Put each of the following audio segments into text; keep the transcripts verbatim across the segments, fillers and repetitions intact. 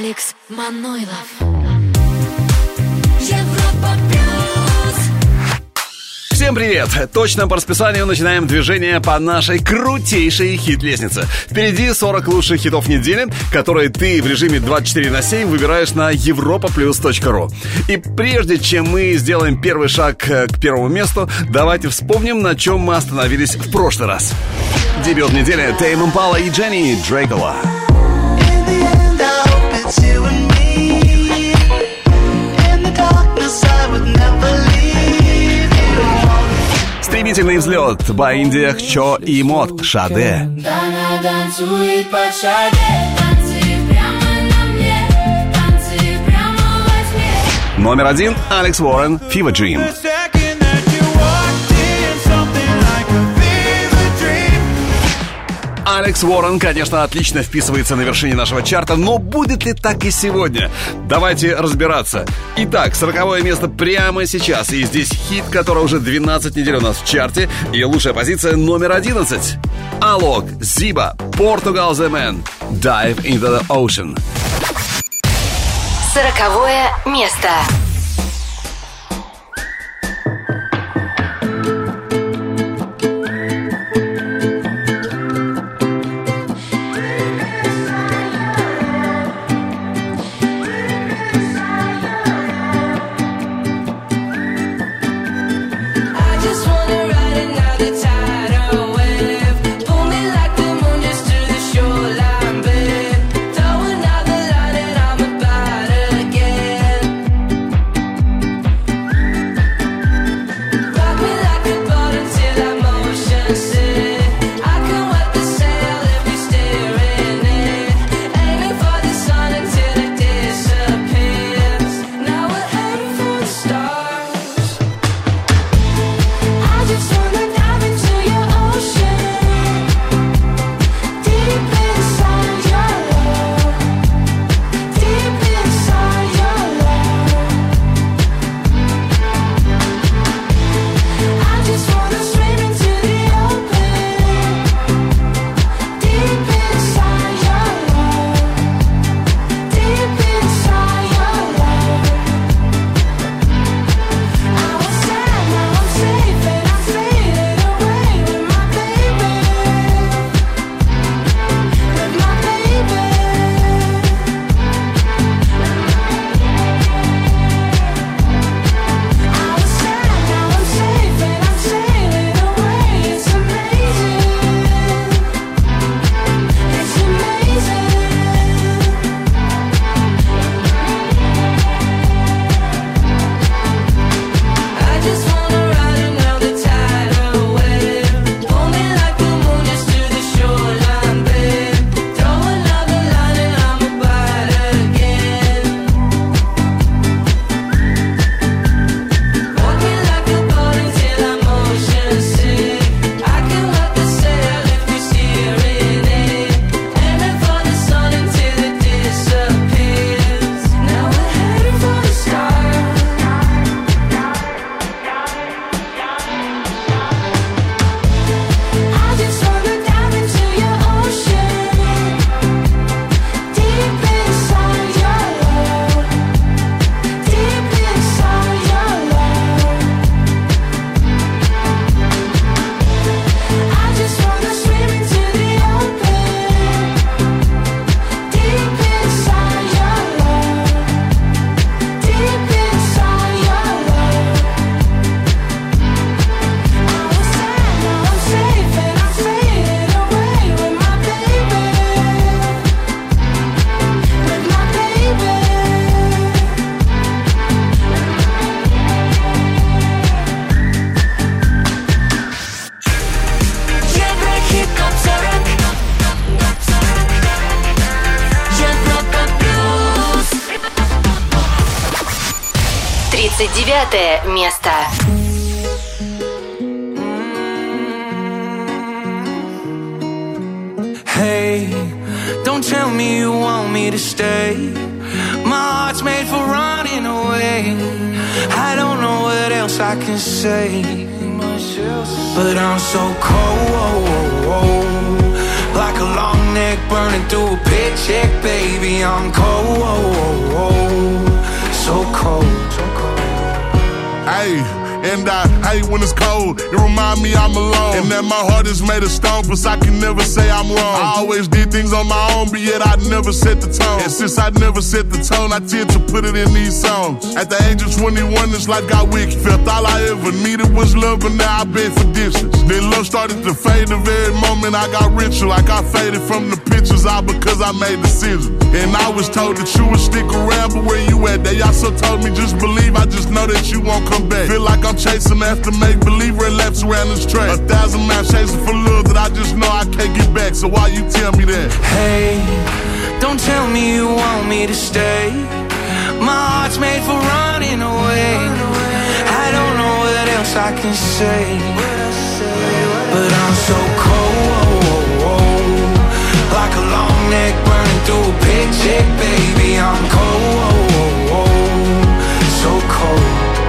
Алекс Манойлов. Европа плюс. Всем привет! Точно по расписанию начинаем движение по нашей крутейшей хит-лестнице. Впереди сорок лучших хитов недели, которые ты в режиме двадцать четыре на семь выбираешь на европа плюс точка ру. И прежде чем мы сделаем первый шаг к первому месту, давайте вспомним, на чем мы остановились в прошлый раз. Дебют недели Тейм Импала и Дженни Дрейкова. Стремительный взлет Баинди, Хчо и Мод Шаде. Номер один Алекс Уоррен, Fever Dream. Алекс Уоррен, конечно, отлично вписывается на вершине нашего чарта, но будет ли так и сегодня? Давайте разбираться. Итак, сороковое место прямо сейчас, и здесь хит, который уже двенадцать недель у нас в чарте, и лучшая позиция номер одиннадцать. Алок, Зиба, Portugal The Man, Dive into the Ocean. Сороковое место. тридцать девятое место. Hey, don't tell me you want me to stay. My heart's made for running away. I don't know what else I can say, but I'm so cold, like a long neck burning through a paycheck, baby. I'm cold, so cold. Hey, and I hate when it's cold. It remind me I'm alone, and that my heart is made of stone, plus I can never say I'm wrong. I always did things on my own, but yet I never set the tone. And since I never set the tone, I tend to put it in these songs. At the age of twenty-one, this life got wicked. Felt all I ever needed was love, but now I beg for distance. Then love started to fade the very moment I got richer. Like I faded from the pictures, all because I made decisions. And I was told that you would stick around, but where you at? They also told me just believe, I just know that you won't come back. Feel like I'm chasing after make-believe red laps around this track. A thousand miles chasing for love that I just know I can't get back. So why you tell me that? Hey, don't tell me you want me to stay. My heart's made for running away. I don't know what else I can say, but I'm so cold, like a long neck burning through a paycheck, baby. I'm cold, so cold.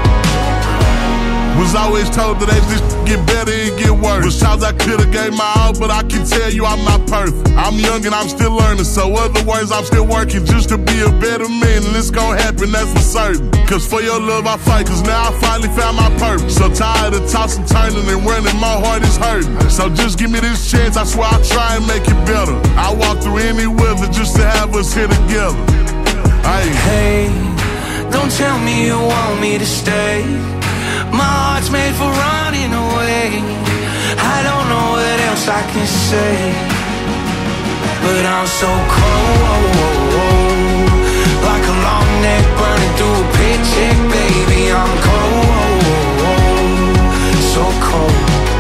Was always told that as this get better, it get worse. Was times I could've gave my all, but I can tell you I'm not perfect. I'm young and I'm still learning, so other words, I'm still working just to be a better man, and it's gon' happen, that's for certain. Cause for your love I fight, cause now I finally found my purpose. So tired of tossing, turning and running, my heart is hurting. So just give me this chance, I swear I'll try and make it better. I walk through any weather just to have us here together. Hey, hey, don't tell me you want me to stay. My heart's made for running away. I don't know what else I can say, but I'm so cold, like a long neck burning through a paycheck, baby. I'm cold, so cold.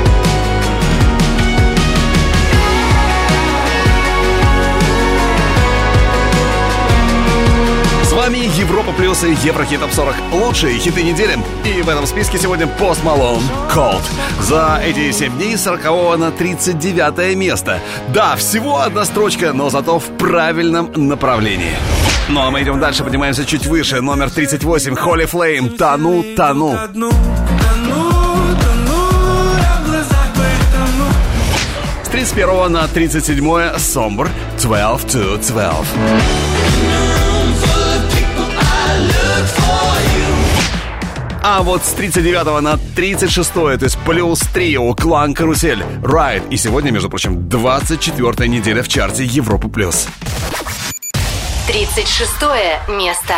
С вами Европа Плюс и Еврохит Топ сорок. Лучшие хиты недели. И в этом списке сегодня Post Malone, Cold. За эти семь дней с сорокового на тридцать девятое место. Да, всего одна строчка, но зато в правильном направлении. Ну а мы идем дальше, поднимаемся чуть выше. Номер тридцать восемь, Holy Flame, Тону, тону. С тридцать первого на тридцать седьмое, Somber, twelve to twelve. А вот с тридцать девятого на тридцать шестое, то есть плюс три у Клан Карусель, Ride. И сегодня, между прочим, двадцать четвёртая неделя в чарте Европа Плюс. тридцать шестое место.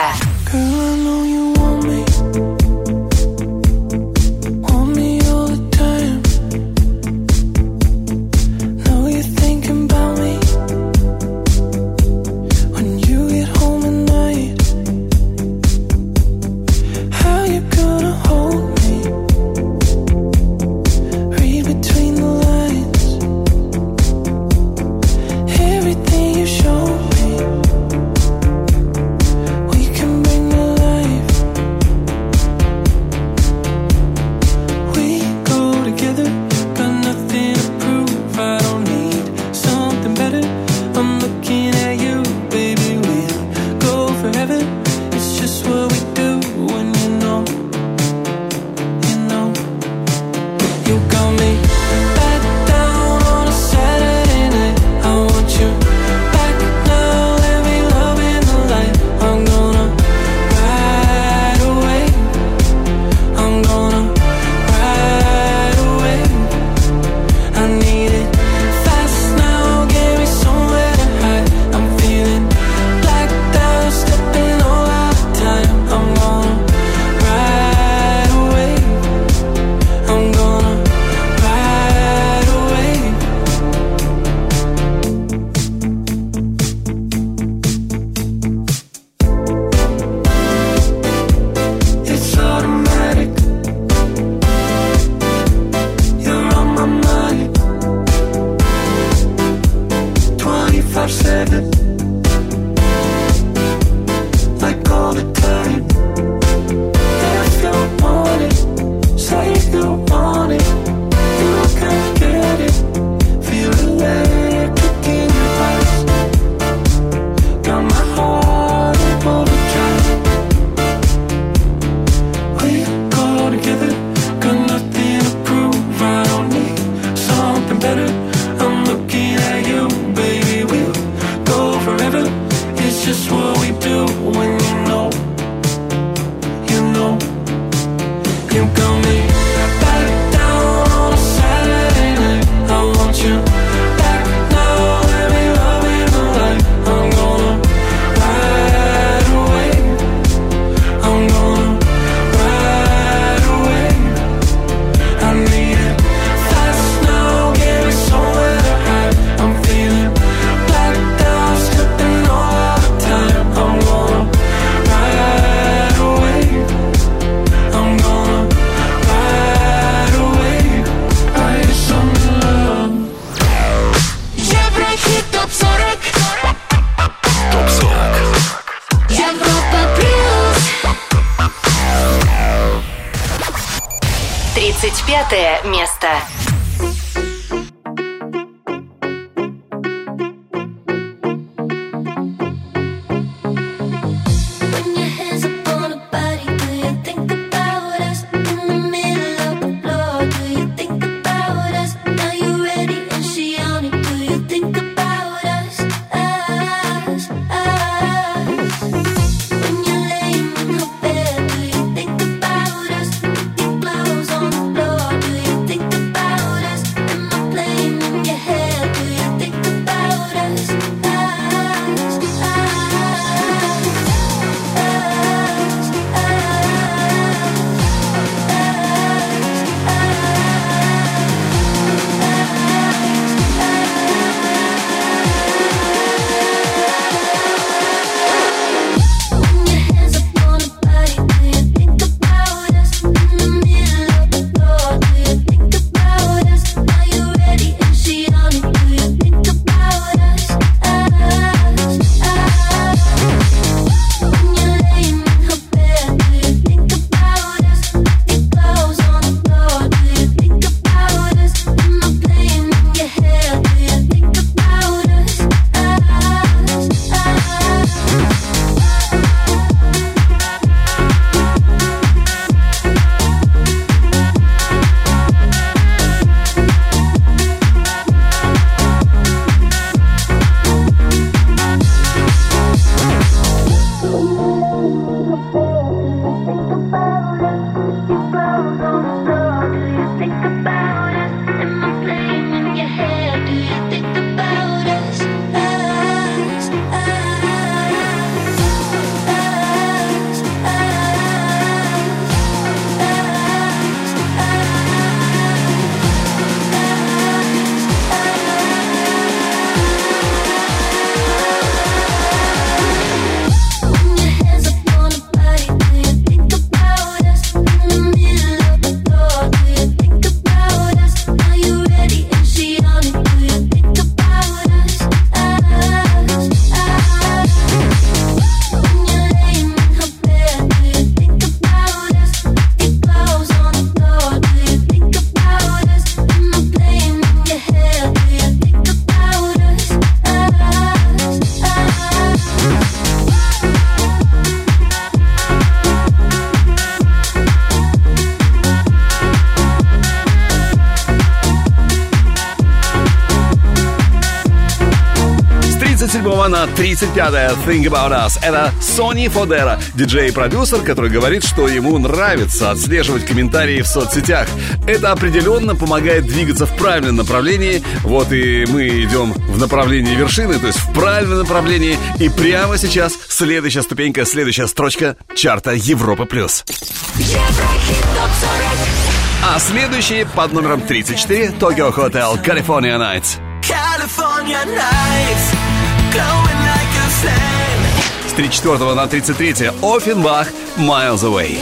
I'm looking at you, baby. We пятое место. На тридцать пятое Think About Us. Это Сони Фодера, диджей и продюсер, который говорит, что ему нравится отслеживать комментарии в соцсетях. Это определенно помогает двигаться в правильном направлении. Вот и мы идем в направлении вершины, то есть в правильном направлении. И прямо сейчас следующая ступенька, следующая строчка чарта Европа плюс. А следующий под номером тридцать четыре Tokyo Hotel California Nights. California Nights. С тридцать четвёртого на тридцать третье Оффенбах Miles Away.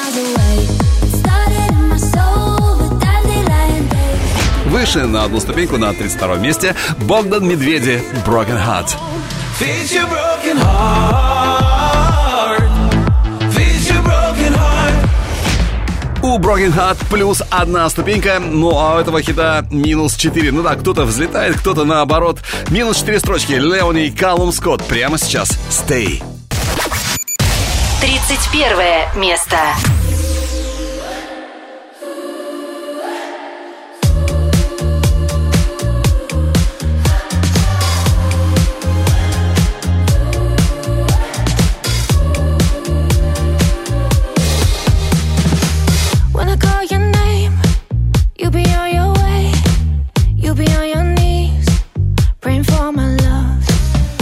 Выше на одну ступеньку на тридцать втором месте Богдан Медведи Broken Heart. У Broken Heart плюс одна ступенька, ну а у этого хита минус четыре. Ну да, кто-то взлетает, кто-то наоборот. Минус четыре строчки. Леони и Калум Скотт прямо сейчас. Stay. тридцать первое место.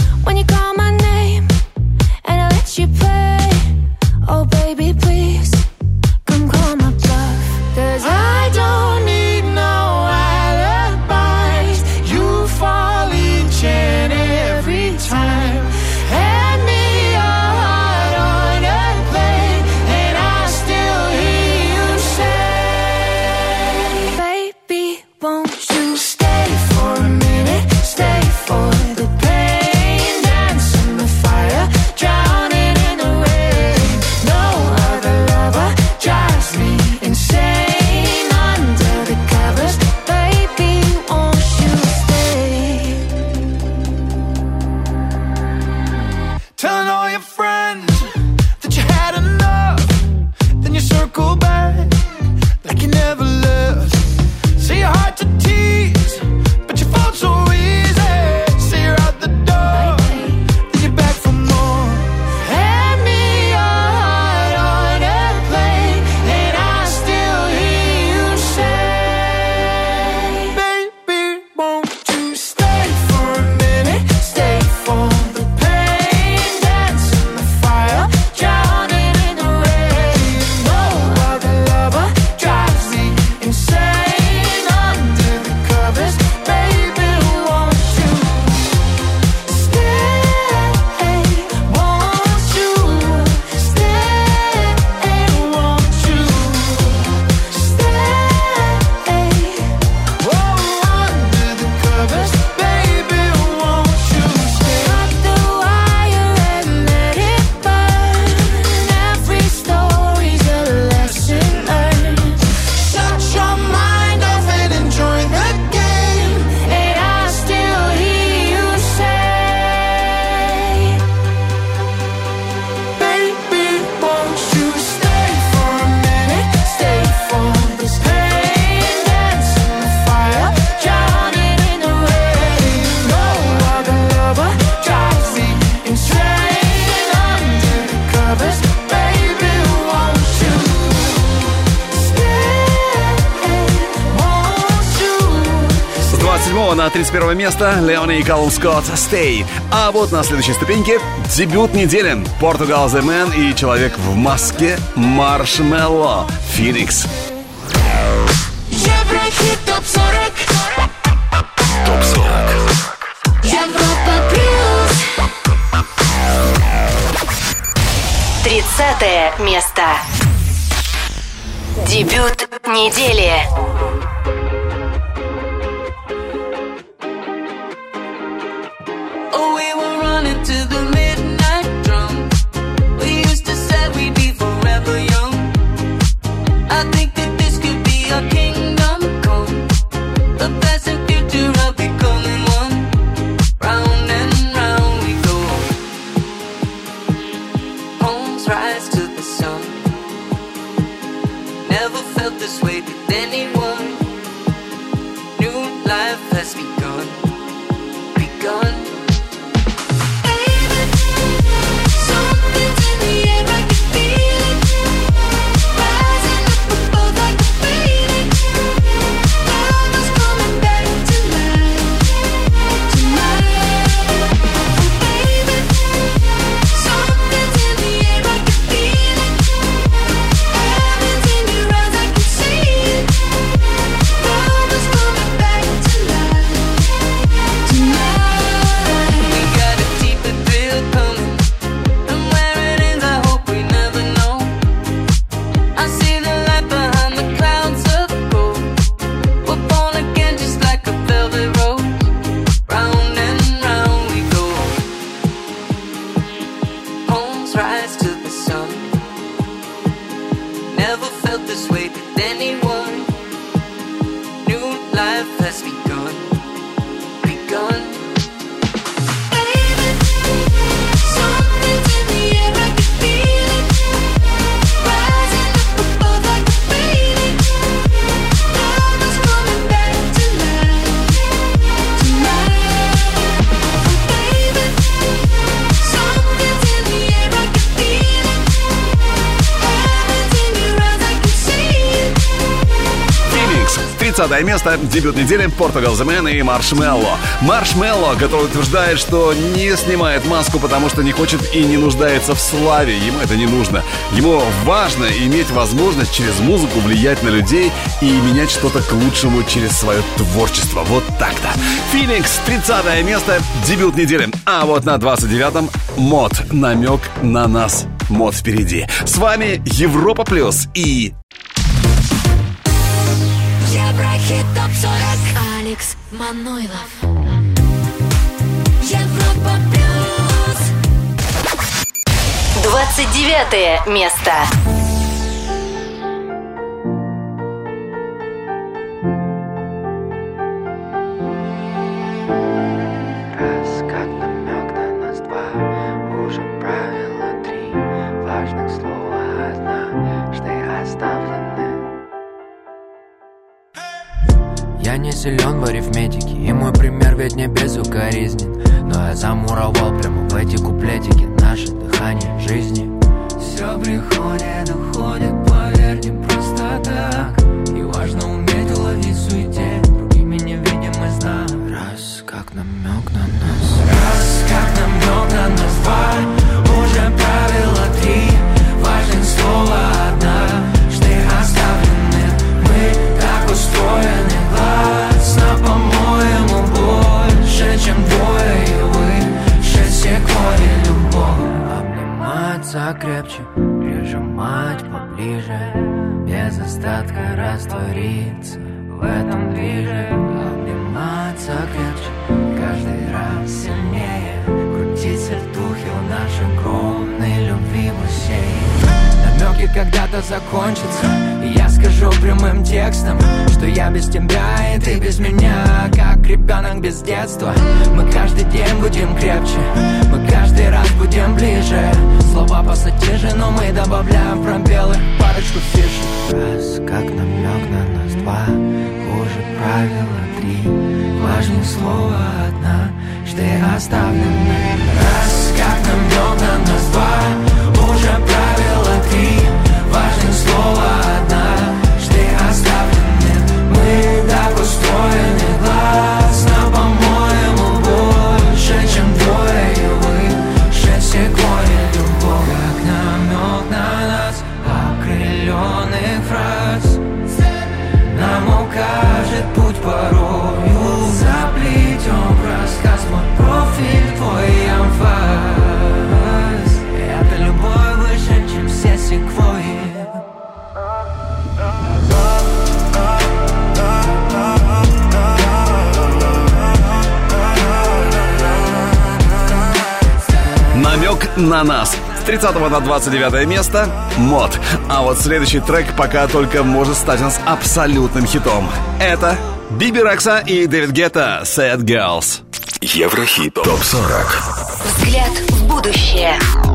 You play, oh baby please. снова на тридцать первое место Леони и Калум Скотт «Stay». А вот на следующей ступеньке дебют недели Portugal The Man и человек в маске Маршмелло «Phoenix». Еврохит топ сорок. топ сорок. Европа плюс. тридцатое место. Дебют недели. Oh, we were running to the midnight drum. We used to say we'd be forever young. I think that this could be our kingdom come. The past and future are becoming one. Round and round we go. Homes rise to the sun. Never felt this way with anyone. New life has begun. Begun. тридцатое место, дебют недели Portugal The Man и Маршмелло. Маршмелло, который утверждает, что не снимает маску, потому что не хочет и не нуждается в славе. Ему это не нужно. Ему важно иметь возможность через музыку влиять на людей и менять что-то к лучшему через свое творчество. Вот так-то. Phoenix, тридцатое место, дебют недели. А вот на двадцать девятом Мод. Намек на нас. Мод впереди. С вами Европа Плюс и... Еврохит топ сорок. Алекс Манойлов. Европа плюс. двадцать девятое место. Раз как намек на нас два, уже правило три, важных слова однажды оставлены. Я не силен в арифметике, и мой пример ведь не безукоризнен. Но я замуровал прямо в эти куплетики наше дыхание жизни. Все приходит, уходит, поверь, не просто так. И важно уметь уловить в суете другими невидимый знак. Раз как намек на нас, раз как намек на нас два, уже правило три, важных слова однажды оставлены. Мы так устроены. Глазно, по-моему, больше, чем двое, и выше секвойи любовь. Обниматься крепче, прижимать поближе, без остатка раствориться в этом движе. Обниматься крепче, каждый раз сильнее, крутить сертухи в нашей огромной любви бассейн. Намеки когда-то закончатся, и я скажу прямым текстом, что я без тебя и ты без меня, как ребенок без детства. Мы каждый день будем крепче, мы каждый раз будем ближе. Слова пассатижи, но мы добавляем в пробелы парочку фишек. Раз как намек на нас два, хуже правила три, важнее слова однажды оставлены. Раз как намек на нас два, уже правило три, важных слова однажды оставлены. Мы так устроены, глазно, скачок на нас. С тридцатого на двадцать девятое место «Мод». А вот следующий трек пока только может стать у нас абсолютным хитом. Это Биби Рекса и Дэвид Гетта «Sad Girls». Еврохит топ сорок. Взгляд в будущее.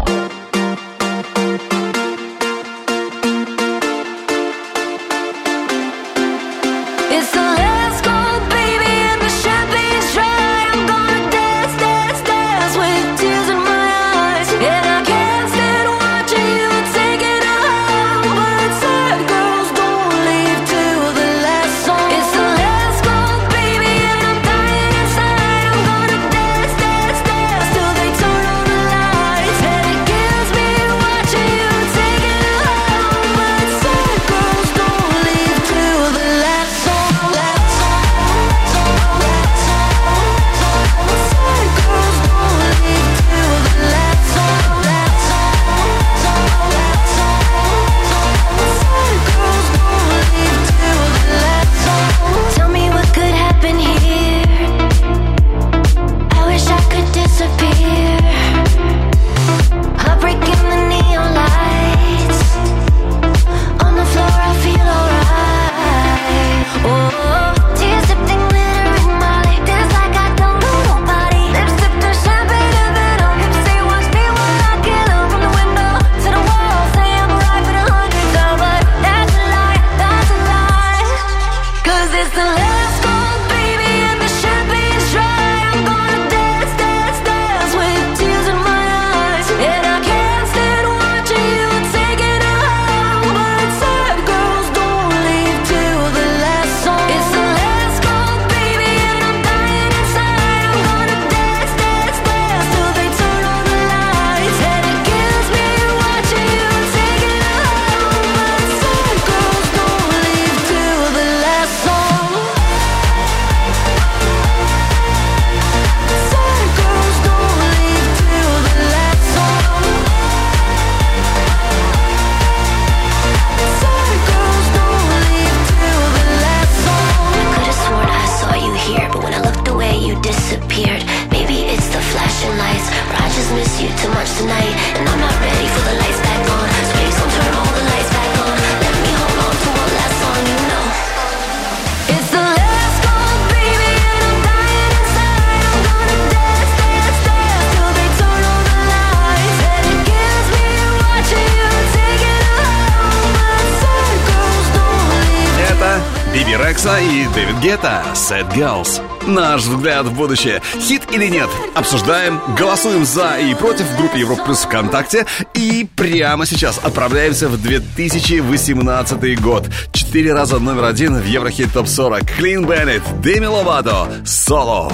И Дэвид Гетта «Sad Girls». Наш взгляд в будущее. Хит или нет? Обсуждаем, голосуем за и против в группе Европа Плюс ВКонтакте. И прямо сейчас отправляемся в две тысячи восемнадцатый год. Четыре раза номер один в Еврохит топ сорок. Клин Беннет, Деми Ловато, «Соло».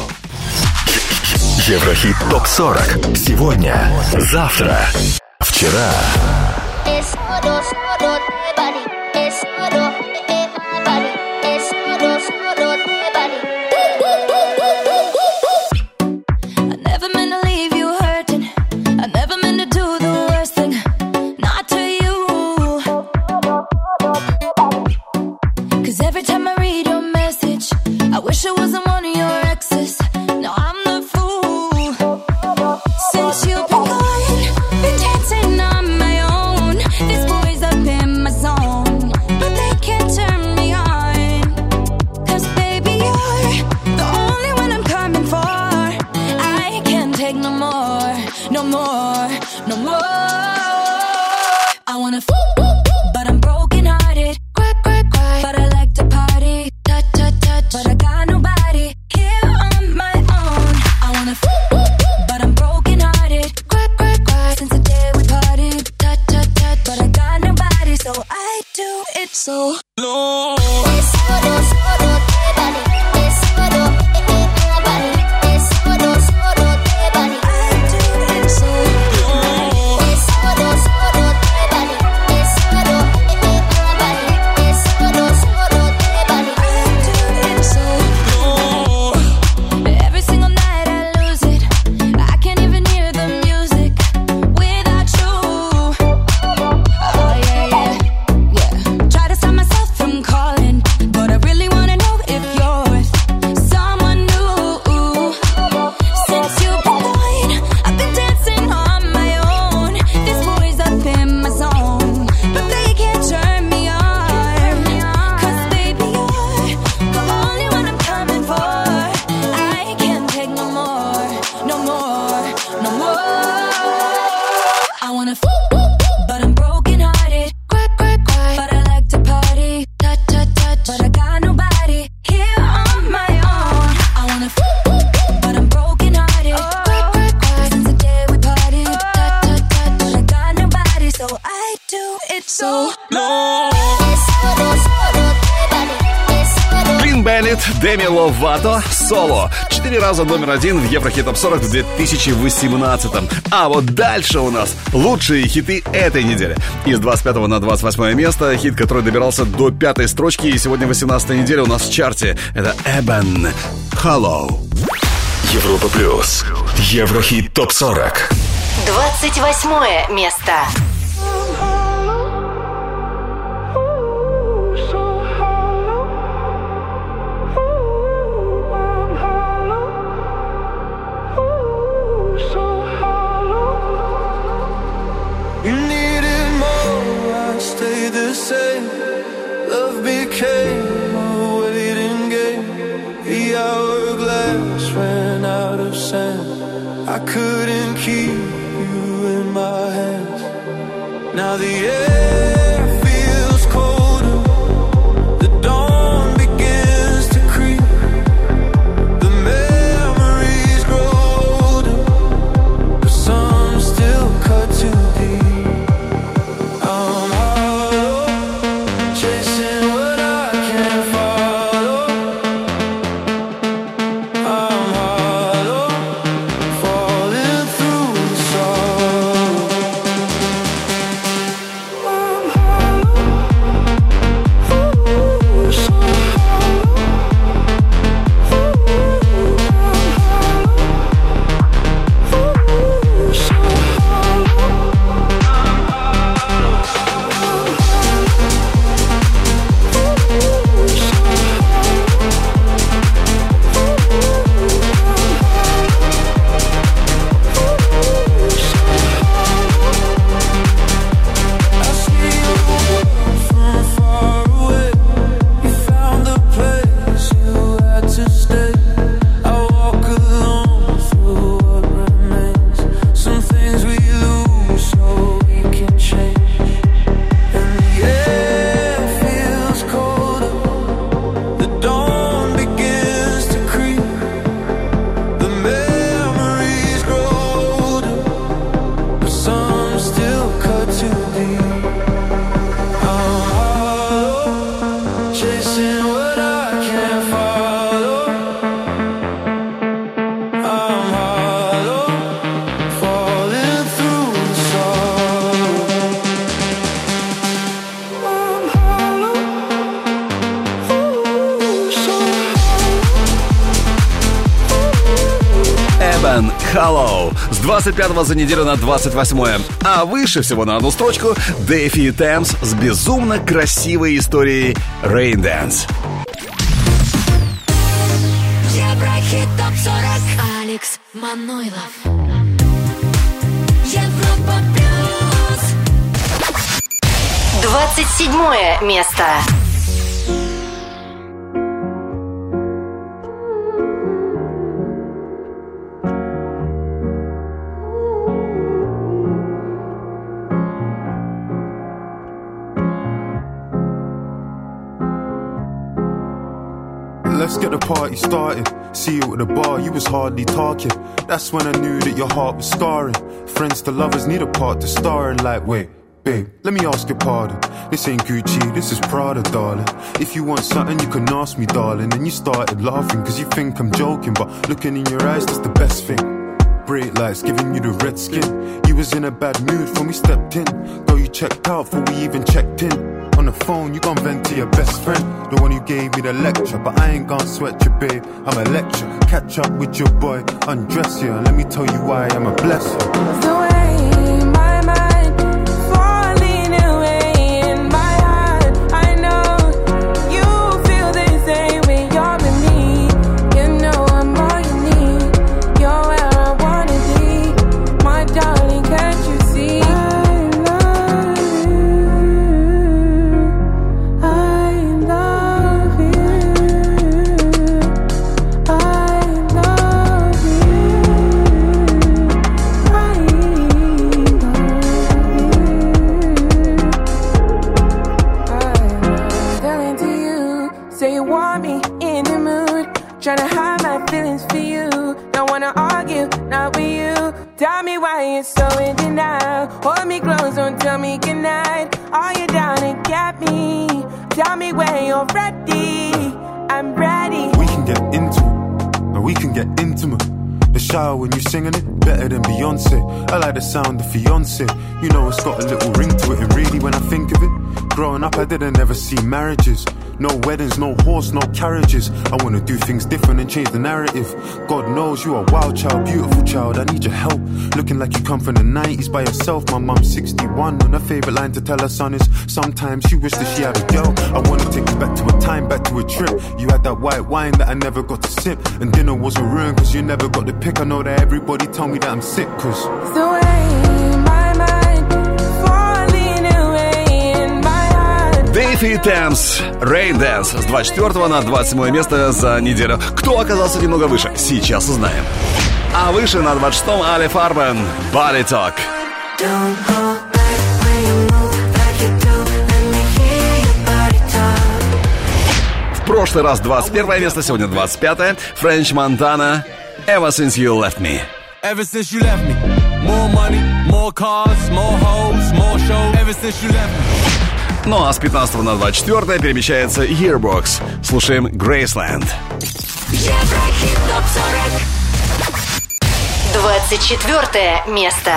Еврохит топ сорок. Сегодня, завтра, вчера. no more, no more. I wanna f- but I'm broken hearted. Cry, cry, cry. But I like to party. Touch, touch, touch. But I got nobody here on my own. I wanna f- but I'm broken hearted. Cry, cry, cry. Since the day we party. Touch, touch, touch. But I got nobody, so I do it so long. Клин Беннет, Деми Ловато, Соло. Четыре раза номер один в Еврохит Топ сорок в две тысячи восемнадцатом. А вот дальше у нас лучшие хиты этой недели. Из двадцать пятого на двадцать восьмое место хит, который добирался до пятой строчки. И сегодня восемнадцатая неделя у нас в чарте. Это Эбен, Hollow. Европа плюс. Еврохит Топ сорок. двадцать восьмое место. You needed more, I stayed the same. Love became a waiting game. The hourglass ran out of sand. I couldn't keep you in my hands. Now the air feels colder. The dawn begins to creep. The memories grow older, but some still cut too deep. Hollow. С двадцать пятого за неделю на двадцать восьмое. А выше всего на одну строчку Дэйфи Тэмс с безумно красивой историей Rain Dance. Еврохит Топ сорок. Алекс Манойлов. Европа плюс. двадцать седьмое место. Let's get the party started. See you at the bar, you was hardly talking. That's when I knew that your heart was scarring. Friends to lovers need a part to star in. Like, wait, babe, let me ask your pardon. This ain't Gucci, this is Prada, darling. If you want something, you can ask me, darling. And you started laughing, cause you think I'm joking. But looking in your eyes, that's the best thing. Bright lights giving you the red skin. You was in a bad mood when we stepped in. Girl, you checked out before we even checked in. On the phone, you gon' vent to your best friend, the one who gave me the lecture. But I ain't gon' sweat you, babe, I'm a lecture. Catch up with your boy, undress you, and let me tell you why I'm a blessing. The way my mind falling away in my heart, I know you feel the same way. You're with me, you know I'm all you need. You're where I wanna be, my darling, can't you see? Tell me why you're so in denial. Hold me close, don't tell me goodnight. Are you down to get me? Tell me when you're ready. I'm ready. We can get into it, and we can get intimate. The shower when you singing it, better than Beyonce. I like the sound of fiance. You know it's got a little ring to it. And really when I think of it, growing up I didn't ever see marriages. No weddings, no horse, no carriages. I wanna do things different and change the narrative. God knows you are a wild child, beautiful child. I need your help. Looking like you come from the nineties by yourself. My mum's sixty-one and her favourite line to tell her son is sometimes she wished that she had a girl. I wanna take you back to a time, back to a trip. You had that white wine that I never got to sip. And dinner wasn't ruined cause you never got the pick. I know that everybody told me that I'm sick cause It's the way my mind falling away in my heart. Дэйв и Тэмс, Rain Dance с двадцать четвёртого на двадцать седьмое место за неделю. Кто оказался немного выше, сейчас узнаем. А выше на двадцать шестом Али Фарбен, Body Talk. В прошлый раз двадцать первое место, сегодня двадцать пятое. Френч Монтана, Ever Since You Left Me. Ever since you left me, more money, more cars, more hoes, more shows. Ever since you left me. Ну а с пятнадцатого на двадцать четвёртое перемещается Yearbox. Слушаем Graceland. Еврохит топ сорок. двадцать четвёртое место.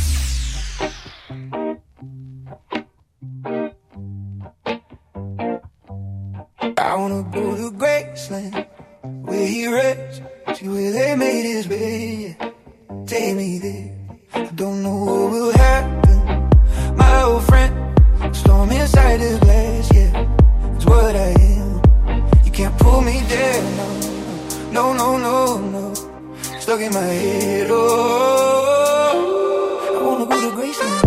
I wanna go to Graceland, where he rests, see where they made his bed. Take me there. I don't know what will happen. My old friend, storm inside the glass, yeah, it's what I am. You can't pull me down, no, no, no, no, no. Stuck in my head, oh, I wanna go to Graceland.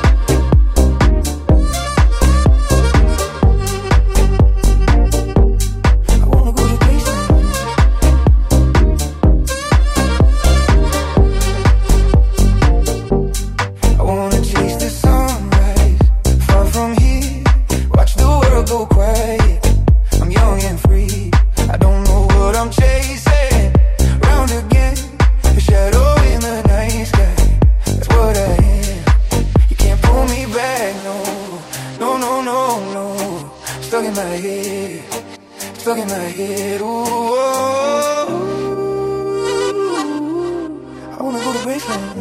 Stuck in my head, ooh, I wanna go to Graceland.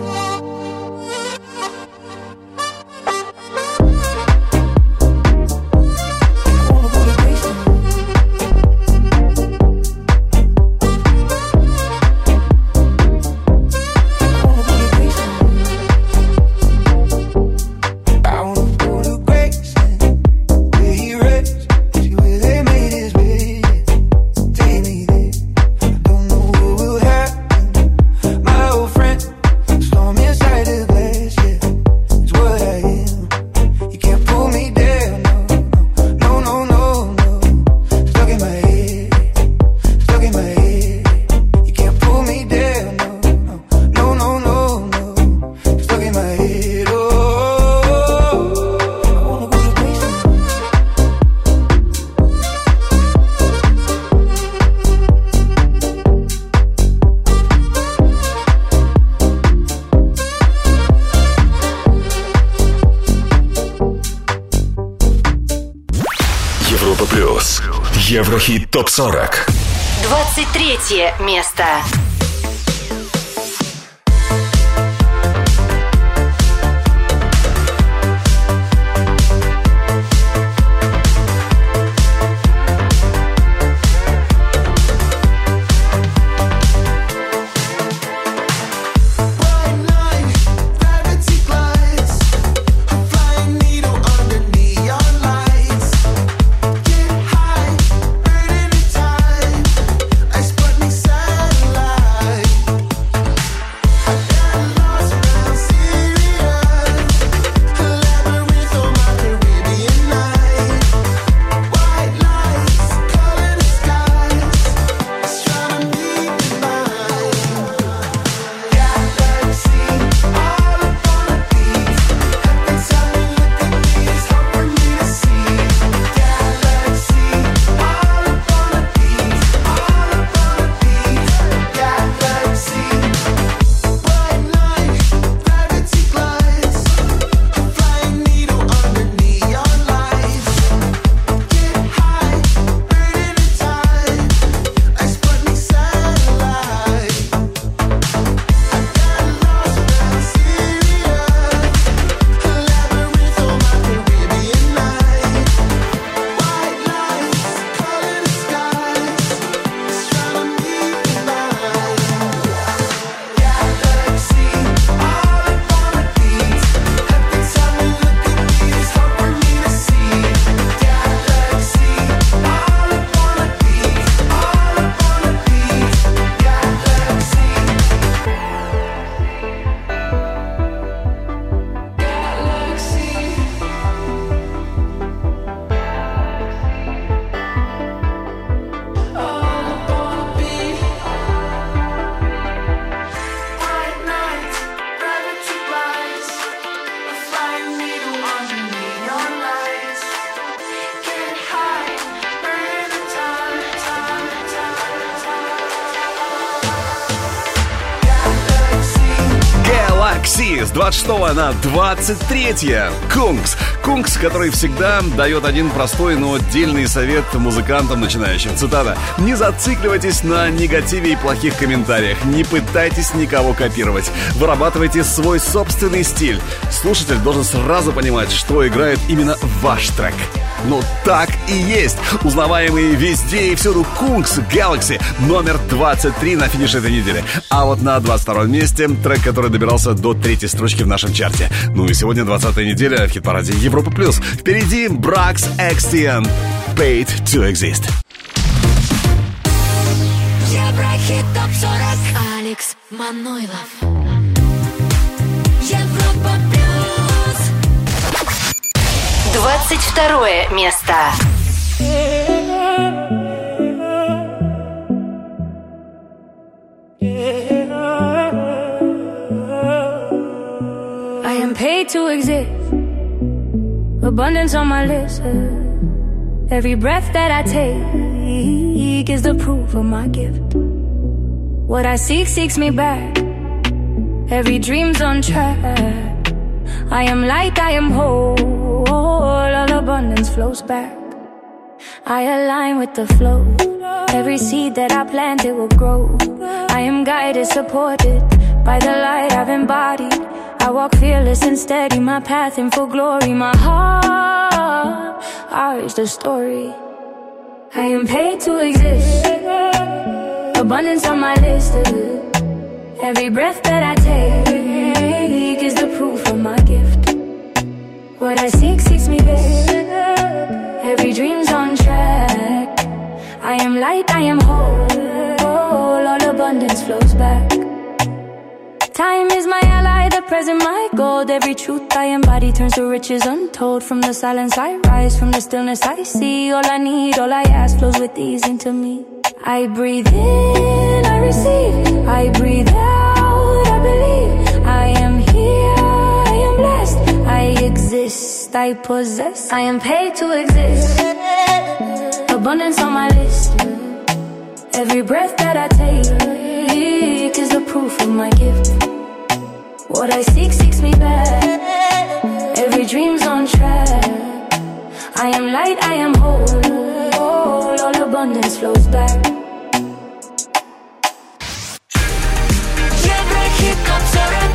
Еврохит топ сорок. двадцать третье место. Lights, burning the time. I spot me satellite. Такси с двадцать шестого на двадцать третье. Кунгс. Кунгс, который всегда дает один простой, но дельный совет музыкантам начинающим. Цитата. «Не зацикливайтесь на негативе и плохих комментариях. Не пытайтесь никого копировать. Вырабатывайте свой собственный стиль. Слушатель должен сразу понимать, что играет именно ваш трек». Ну, так и есть. Узнаваемые везде и всюду Кунгс Galaxy номер двадцать три на финише этой недели. А вот на двадцать втором месте трек, который добирался до третьей строчки в нашем чарте. Ну и сегодня двадцатая неделя в хит-параде Европа Плюс. Впереди Бракс Экстиан Paid to Exist. Еврохит топ сорок. Алекс Манойлов. Европа Плюс. двадцать второе место. I am paid to exist. Abundance on my list. Every breath that I take is the proof of my gift. What I seek seeks me back. Every dream's on track. I am light, I am whole. All abundance flows back. I align with the flow. Every seed that I plant, it will grow. I am guided, supported by the light I've embodied. I walk fearless and steady, my path in full glory. My heart, ours the story. I am paid to exist. Abundance on my list. Every breath that I take is the proof of my gift. What I seek seeks me back. Every dream's on track. I am light, I am whole. All abundance flows back. Time is my ally, the present my gold. Every truth I embody turns to riches untold. From the silence I rise, from the stillness I see. All I need, all I ask flows with ease into me. I breathe in, I receive. I breathe out, I believe. I am here, I am blessed. I exist, I possess. I am paid to exist. Abundance on my list. Every breath that I take is the proof of my gift. What I seek seeks me back. Every dream's on track. I am light, I am whole. All, all abundance flows back. Еврохит топ сорок.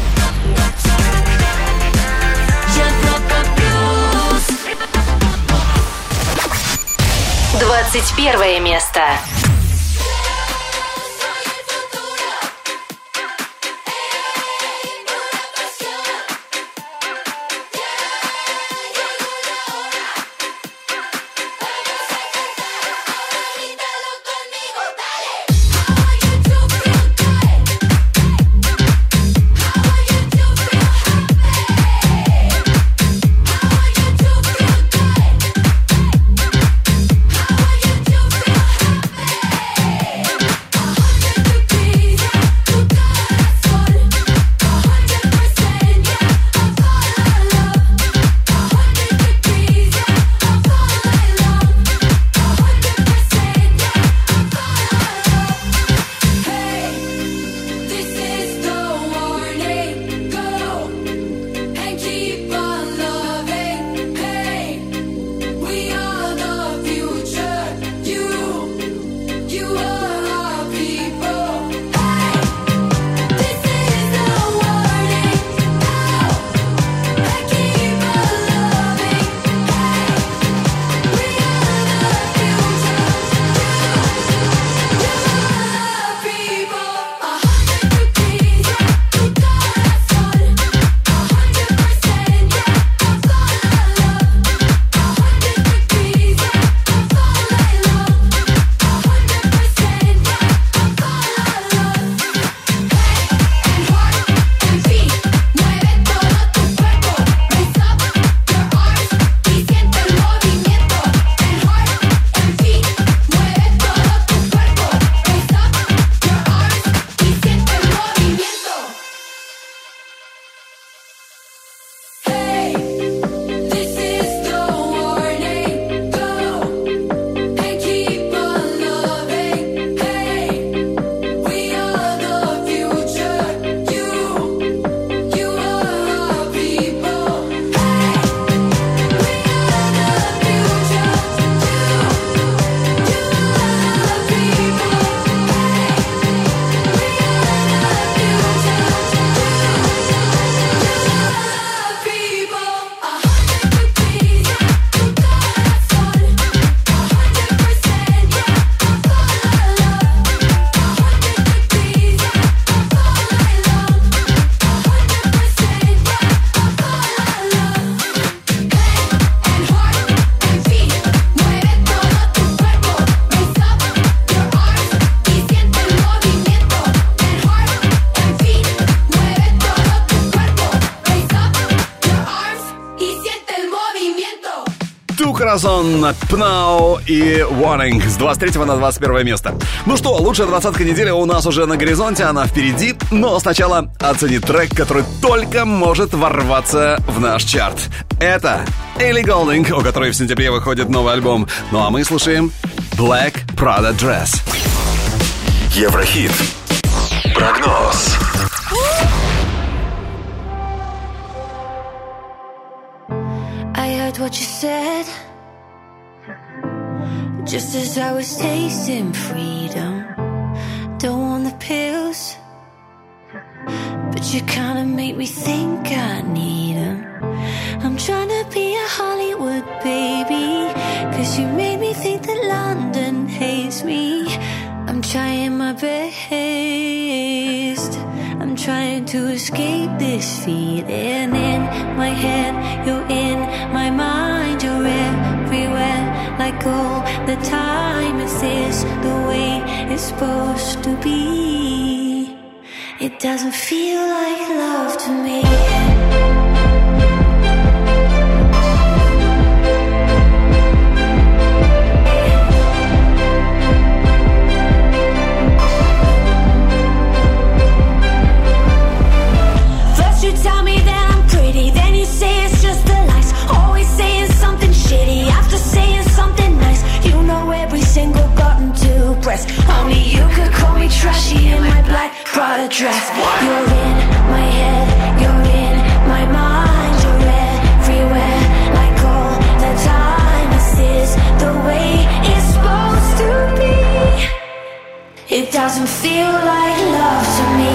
Европа Плюс. двадцать первое место. Corazon, Pnau и Warning с двадцать третьего на двадцать первое место. Ну что, лучшая двадцатка недели у нас уже на горизонте, она впереди. Но сначала оцени трек, который только может ворваться в наш чарт. Это Элли Голдинг, у которой в сентябре выходит новый альбом. Ну а мы слушаем Black Prada Dress. Еврохит. Прогноз. I heard what you said, just as I was tasting freedom. Don't want the pills, but you kinda make me think I need them. I'm trying to be a Hollywood baby, cause you made me think that London hates me. I'm trying my best, I'm trying to escape this feeling. In my head, you're in my mind, you're everywhere, like all the time. Is this the way it's supposed to be? It doesn't feel like love to me. Tell me that I'm pretty, then you say it's just the lights. Always saying something shitty after saying something nice. You know every single button to press. Only you could call me trashy in my black Prada dress. You're in my head, you're in my mind, you're everywhere, like all the time. Is this the way it's supposed to be? It doesn't feel like love to me.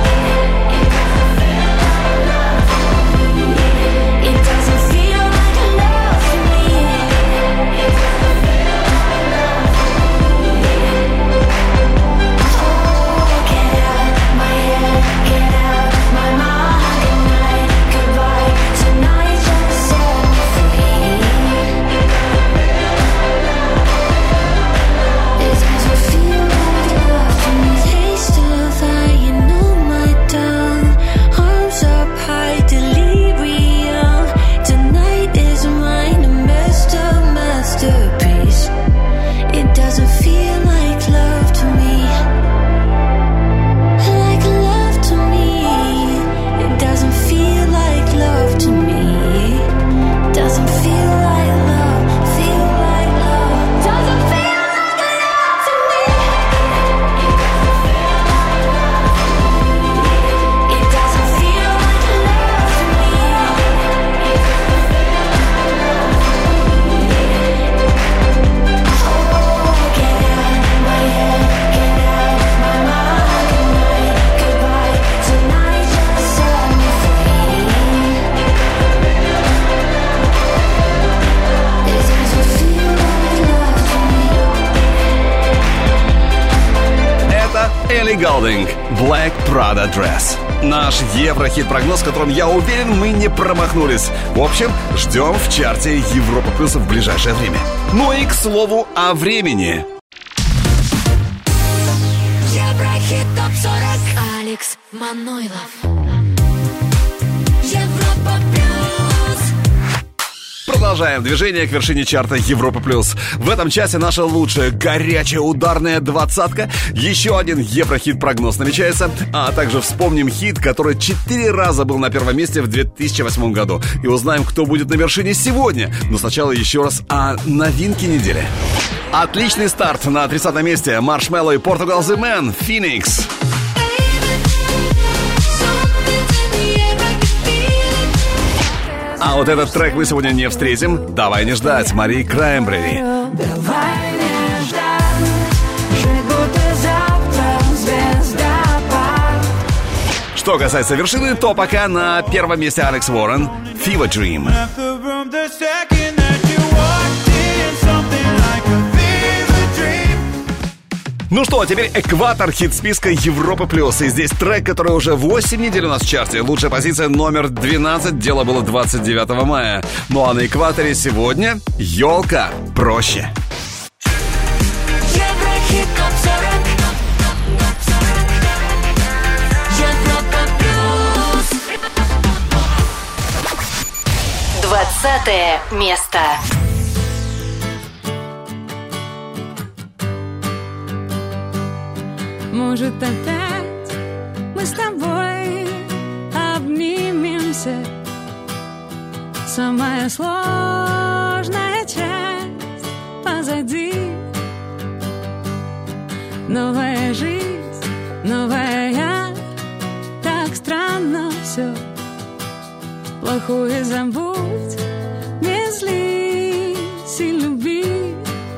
Элли Голдинг, Black Prada Dress. Наш Еврохит-прогноз, в котором, я уверен, мы не промахнулись. В общем, ждем в чарте Европа Плюс в ближайшее время. Ну и к слову о времени. Еврохит топ сорок. Алекс Манойлов. Европа Плюс. Продолжаем движение к вершине чарта Европа Плюс. В этом часе наша лучшая горячая ударная двадцатка. Еще один Еврохит-прогноз намечается. А также вспомним хит, который четыре раза был на первом месте в две тысячи восьмом году. И узнаем, кто будет на вершине сегодня. Но сначала еще раз о новинке недели. Отличный старт на тридцатом месте. Маршмелло и Portugal The Man, Phoenix. А вот этот трек мы сегодня не встретим. Давай не ждать. Мари Краймбрери. Давай не ждать, жить будто завтра звездопад. Что касается вершины, то пока на первом месте Алекс Уоррен, Fever Dream. Ну что, теперь экватор хит-списка Европы Плюс. И здесь трек, который уже восемь недель у нас в чарте. Лучшая позиция номер двенадцать. Дело было двадцать девятого мая. Ну а на экваторе сегодня «Елка. Проще». Еврохит топ сорок. Европа Плюс. Двадцатое место. Может, опять мы с тобой обнимемся. Самая сложная часть позади. Новая жизнь, новая я. Так странно все. Плохое забудь, не злись и люби.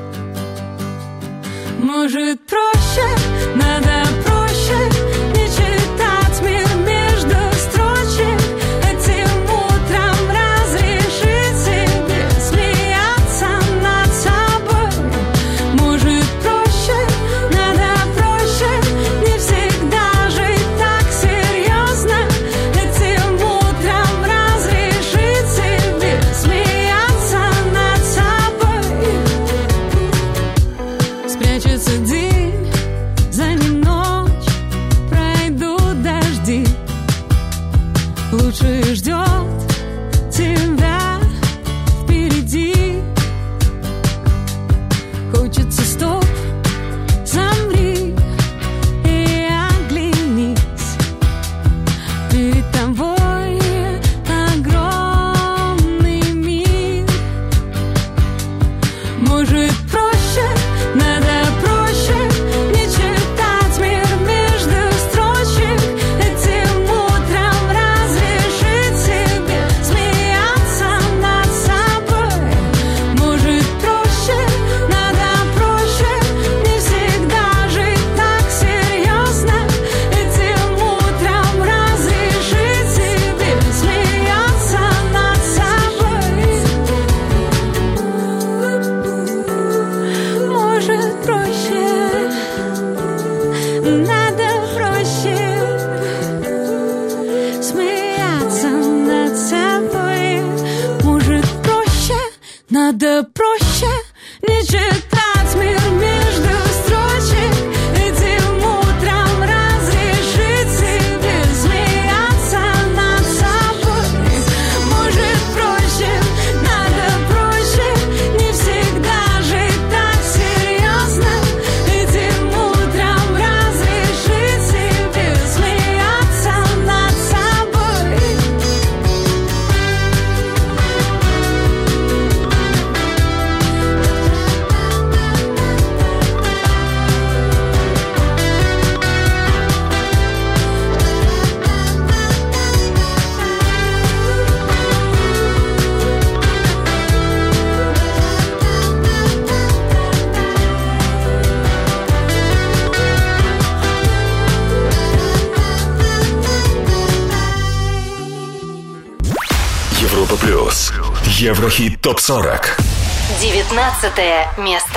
Может, проще, надо проще не читать мир между строчек. Этим утром разрешить себе смеяться над собой. Может, проще, надо проще не всегда жить так серьезно. Этим утром разрешить себе смеяться над собой. Спрячется день, за ним ночь, пройдут дожди. Лучшее ждет тебя впереди. Хочется стоп, замри и оглянись. Перед тобой огромный мир. Может, проще, надо проще не читать мир между строчек. Этим утром разрешить себе смеяться над собой. Может, проще, надо проще не всегда жить так серьезно. Этим утром разрешить себе смеяться над собой. Может, проще, надо проще смеяться над собой. Может, проще, надо проще не читать мир между строчек. Этим утром разрешить себе смеяться над собой. Может, проще, надо проще не всегда жить так серьезно. Этим утром разрешить себе смеяться над собой. Европа плюс. Еврохит топ сорок. девятнадцатое место.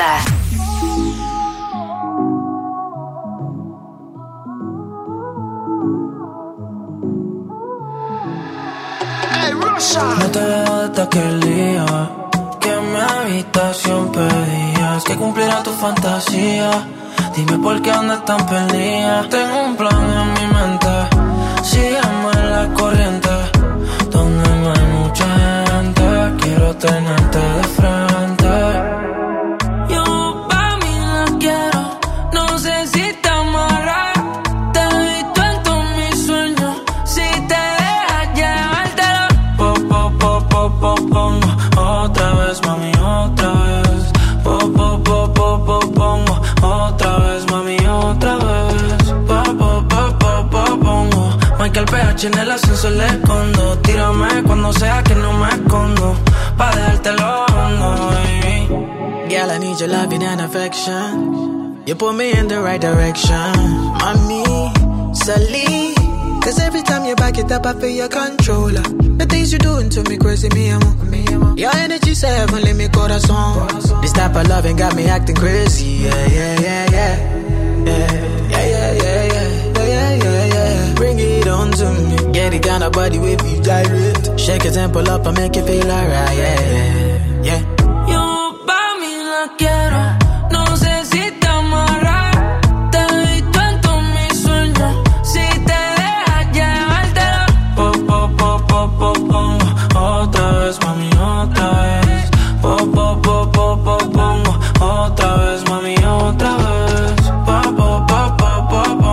No te veo desde aquel día que en mi habitación pedías que cumpliera tu fantasía. Dime por qué andas tan perdida. Tengo un plan en mi mente, sígueme en la corriente, donde no hay mucha gente. Quiero tenerte de frente. Yo pa' mí la quiero, no sé si te amarra. Te he visto en todos mis sueños. Si te dejas llevártelo, po, po, po, po, po, pongo otra vez, mami, otra vez. Po, po, po, po, po, pongo otra vez, mami, otra vez. Po, po, po, po, po, pongo Michael P H en el ascensor le escondo. Tírame cuando sea que no me escondo, pa' dejártelo hondo, baby. Girl, I need your loving and affection. You put me in the right direction. Mommy, Sally. Cause every time you back it up, I feel your controller. The things you doing to me crazy, me amo. Your energy say heavenly, mi corazón. This type of loving got me acting crazy. Yeah, yeah, yeah, yeah. Yeah, yeah, yeah, yeah, yeah, yeah, yeah, yeah. Bring it on to me. Get it kind of body with you gyrate. Shake it and pull up and make you feel alright. Yeah, yeah, yeah. Yo pa' mí la quiero, no sé si te amarra. Te he visto en todos mis sueños. Si te dejas llevártelo, po, po, po, po, po, pongo otra vez, mami, otra vez. Po, po, po, po, po, pongo otra vez, mami, otra vez. Po, po, po, po, po,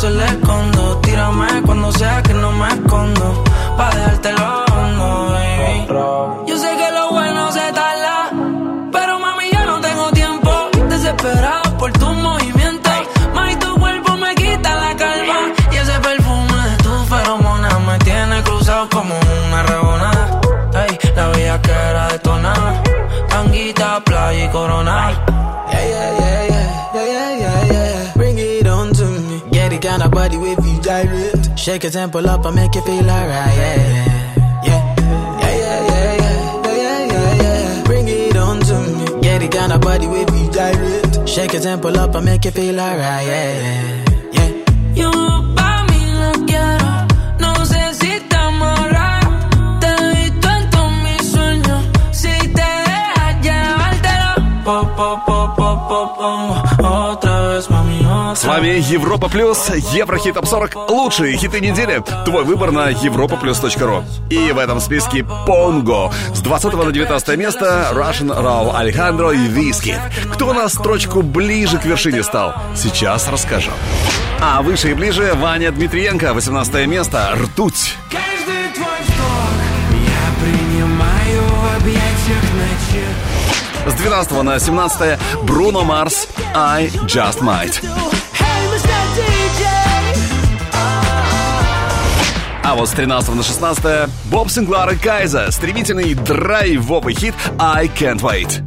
se le escondo. Tírame cuando sea que no me escondo, pa' dejártelo hondo, baby. Yo sé que lo bueno se tarda, pero mami yo no tengo tiempo. Desesperado por tus movimientos, mami tu cuerpo me quita la calma. Y ese perfume de tu feromona me tiene cruzado como una rebonada. Ey, la vida que era detonada, tanguita, playa y corona. Yeah, yeah, yeah, yeah, yeah, yeah, yeah, yeah. Bring it on to me. Get it kind of body with you direct. Shake it and pull up and make you feel alright. Yeah, yeah, yeah, yeah, yeah, yeah, yeah, yeah, yeah, yeah. Bring it on to me. Get it kind of body with you direct. Shake it and pull up and make you feel alright. Yeah, yeah. Yo pa' mí la quiero, no sé si te amarra. Te he visto en todos mis sueños. Si te dejas llevártelo, po, po, po, po, po, po. Otra vez, mami, otra. С вами Европа Плюс, Еврохит Топ сорок, лучшие хиты недели. Твой выбор на европа плюс точка ру. И в этом списке Понго. С двадцатого на девятнадцатое место Russian Raw Alejandro и Виски. Кто на строчку ближе к вершине стал? Сейчас расскажу. А выше и ближе Ваня Дмитриенко, восемнадцатое место, Ртуть. Каждый твой вдох я принимаю в объятиях ночи. С двенадцатого на семнадцатое Бруно Марс, I Just Might. А вот с тринадцатого на шестнадцатое Боб Синглар и Кайза, стремительный драйвовый хит I Can't Wait.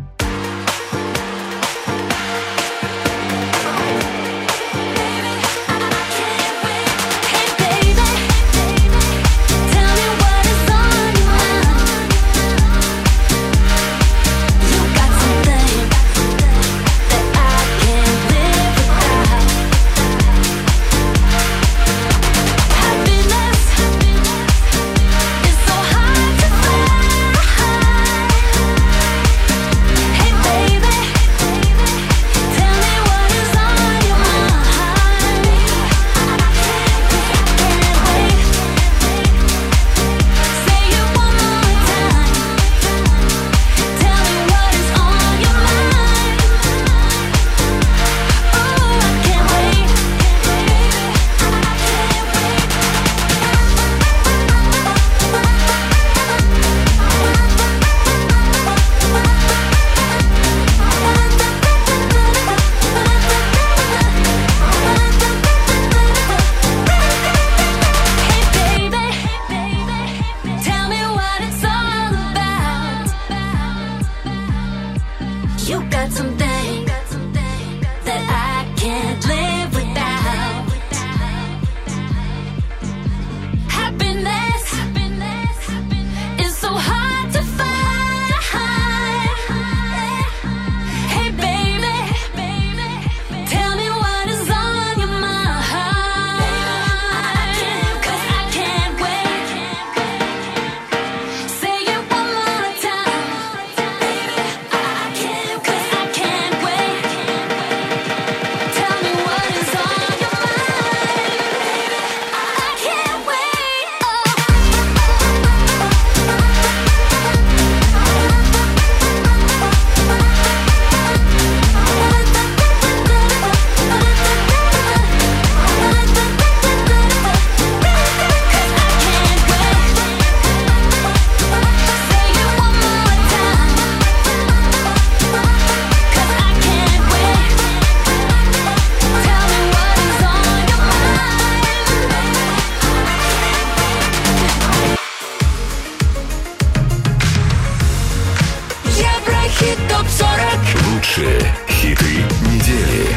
Лучшие хиты недели.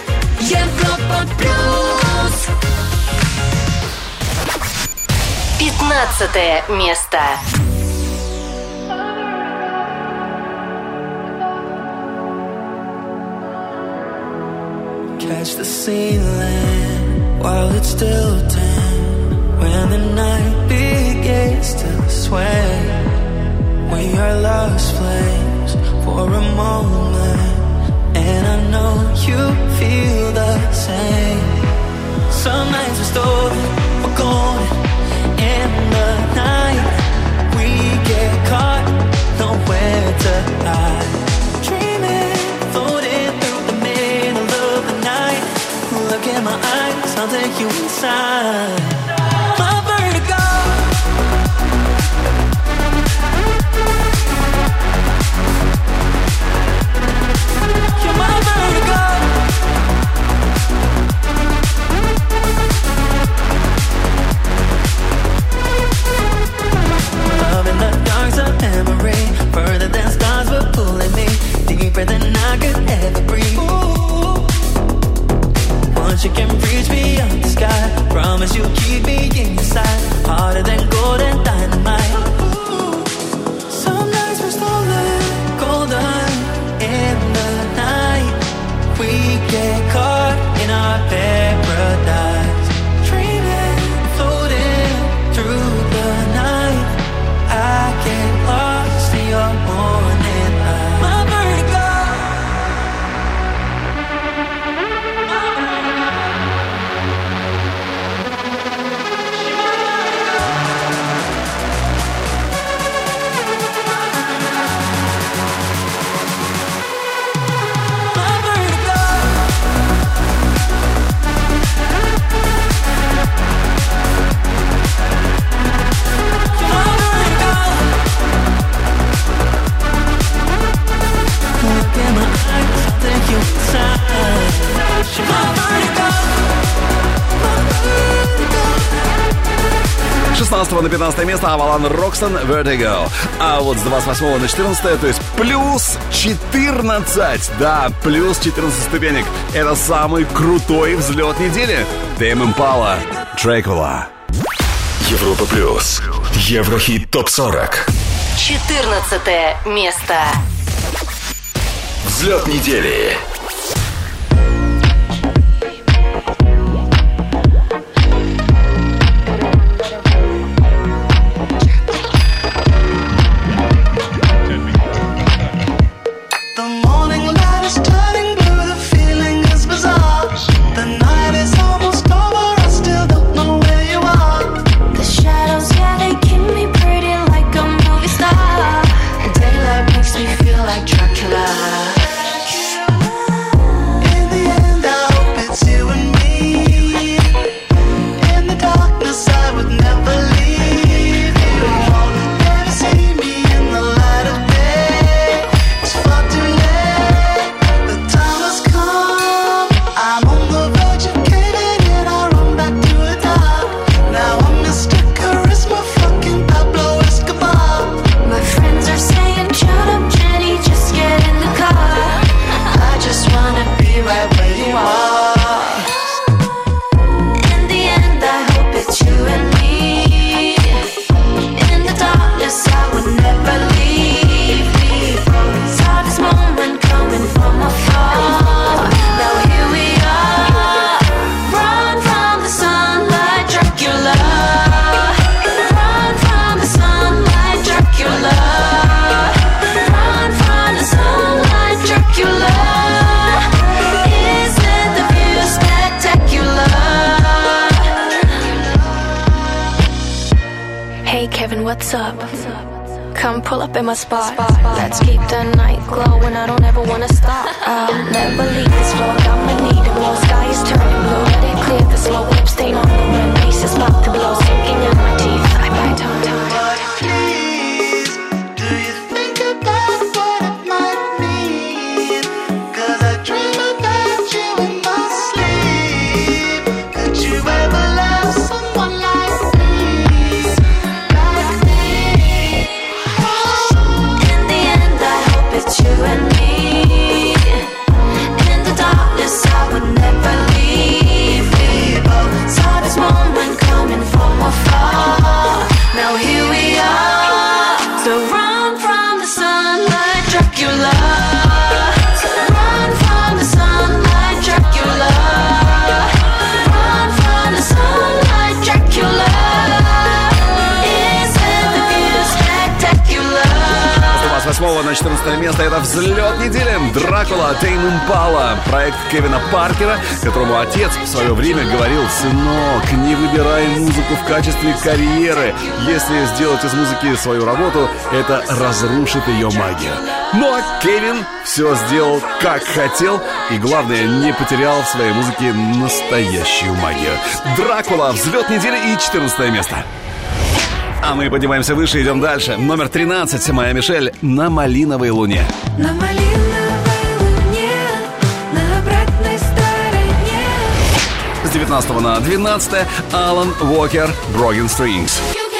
Европа Плюс. Пятнадцатое место. Catch the ceiling while it's still dim. When the night begins to sway, we are lost flames for a moment, and I know you feel the same. Some nights we're stolen, we're gone in the night. We get caught, nowhere to hide. Dreaming, floating through the middle of the night. Look in my eyes, I'll take you inside. My vertigo. You're my vertigo. Love in the dark's a memory. Further than stars were pulling me. Deeper than I could ever breathe. Ooh. Once you can reach beyond the sky, promise you'll keep me in your sight. Harder than gold and dynamite. Ooh. Some nights we're stolen, golden in the night. We get caught in our paradise, dreaming, floating through the night. I get lost in your morning light. My vertigo. С шестнадцатого на пятнадцатое место Авалан Роксон Vertigo. А вот с двадцать восьмого на четырнадцатое, то есть плюс четырнадцать. Да, плюс четырнадцать ступенек. Это самый крутой взлет недели. Тэйм Импала, Дракула. Европа плюс. Еврохит топ сорок. четырнадцатое место. Взлет недели. What's up? Come pull up in my spot. Let's keep the night glowing. I don't ever wanna stop. I'll never leave this floor. I'ma need it more. Sky is turning blue. Let it clear the slow whip stain on the wind. Ace is about to blow. Sinking in my teeth. I bite time, time. Please, do you think about what it might mean? 'Cause I dream about you in my sleep. Could you ever love someone like me? Like me? In the end, I hope it's you and me. In the darkness, I would never leave. We both saw this moment coming from восьмого на четырнадцатое место это взлет недели. Дракула, Тейм Импала. Проект Кевина Паркера, которому отец в свое время говорил: сынок, не выбирай музыку в качестве карьеры. Если сделать из музыки свою работу, это разрушит ее магию. Но Кевин все сделал как хотел и, главное, не потерял в своей музыке настоящую магию. Дракула, взлет недели и четырнадцатое место. А мы поднимаемся выше, идем дальше. Номер тринадцать, Майя Мишель, «На малиновой луне». На малиновой луне, на обратной стороне. С девятнадцатого на двенадцатое Алан Уокер, «Broken Strings».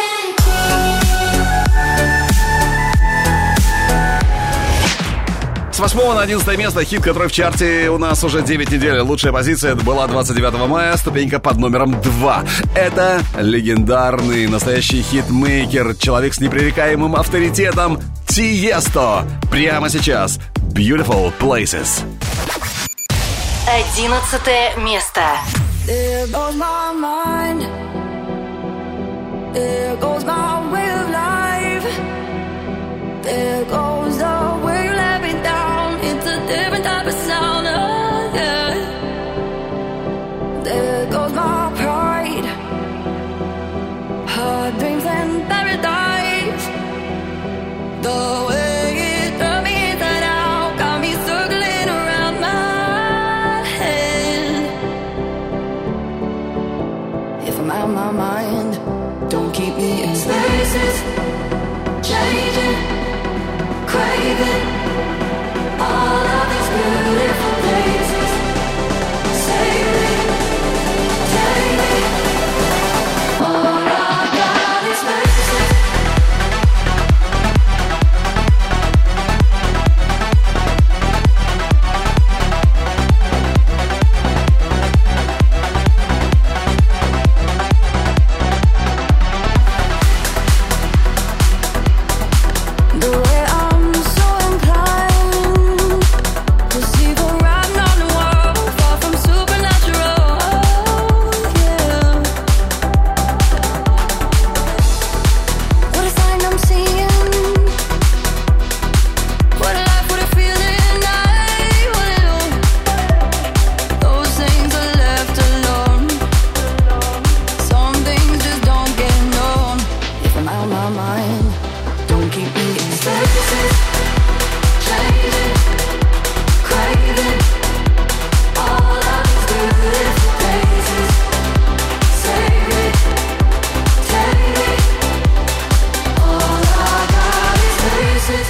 С восьмого на одиннадцатое место хит, который в чарте у нас уже девять недель. Лучшая позиция была двадцать девятого мая, ступенька под номером два. Это легендарный, настоящий хитмейкер, человек с непререкаемым авторитетом Тиесто. Прямо сейчас «Beautiful Places». Одиннадцатое место. There goes my mind. There goes my way of life. There goes the way you let me down. It's a different type of sound. Oh, yeah. There goes my pride. Her dreams and paradise. The way it turned me inside out got me circling around my head. If I'm out of my mind, don't keep me in spaces. Changing, craving all of these beautiful places. Save me, take me. All I got is spaces. The way I'm so inclined to see the writing on the wall, far from supernatural, yeah. What a sign I'm seeing. What a life, what a feeling I will. Those things are left alone. Some things just don't get known. If I'm out of my mind, don't keep me in spaces. Changing, craving all of these beautiful places. Save me, take me. All I got is spaces.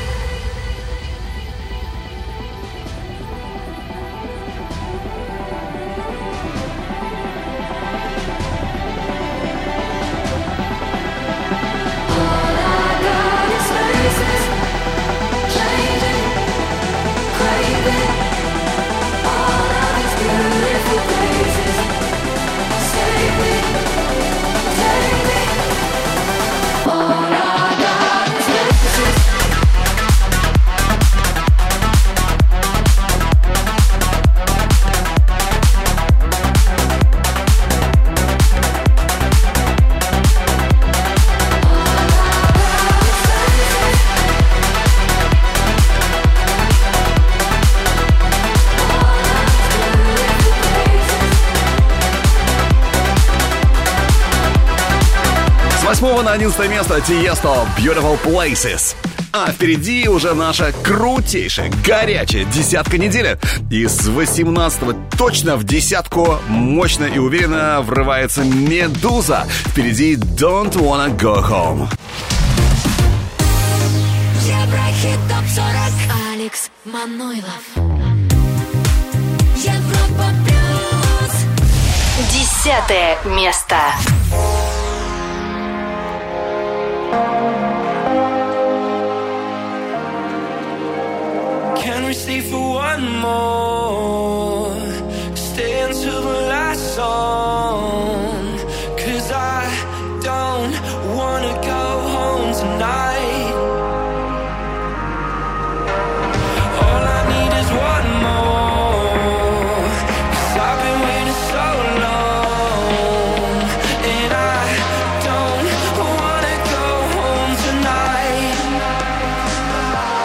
All I got is spaces. Changing, craving all of these beautiful places. Save me, take me. All I got is spaces. С восьмого на одиннадцатое место Тиесто, «Beautiful Places». А впереди уже наша крутейшая, горячая десятка недели. И с восемнадцатого точно в десятку мощно и уверенно врывается «Медуза». Впереди «Don't Wanna Go Home». Еврохит топ сорок. Алекс Манойлов. Европа плюс. Десятое место. Can we stay for one more? Stay until the last song. Cause I don't wanna go home tonight. All I need is one more. Cause I've been waiting so long. And I don't wanna go home tonight.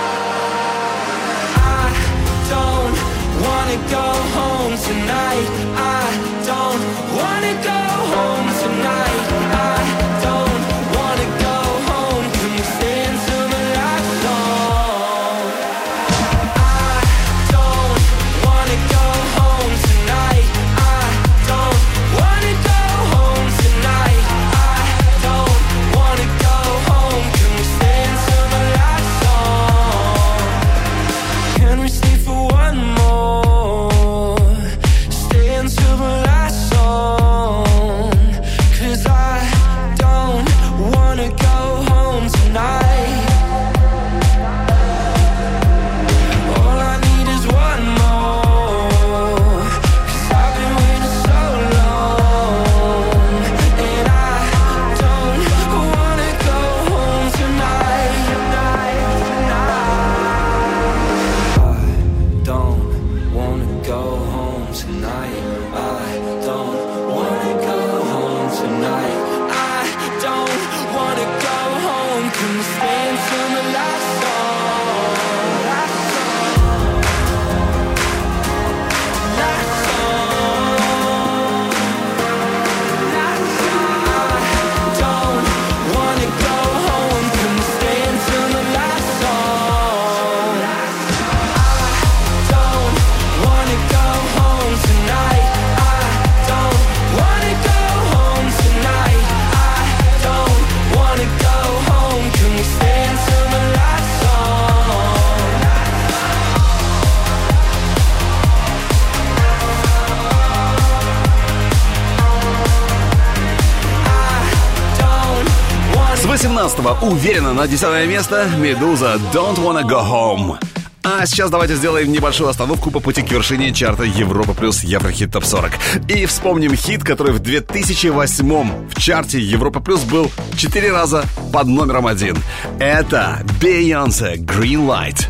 С восемнадцатого уверенно на десятое место «Медуза» «Don't Wanna Go Home». А сейчас давайте сделаем небольшую остановку по пути к вершине чарта Европа плюс Еврохит топ сорок. И вспомним хит, который в две тысячи восьмом в чарте Европа плюс был четыре раза под номером один. Это Бейонсе «Green Light».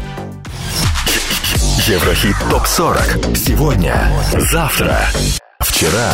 Еврохит топ сорок. Сегодня, завтра, вчера.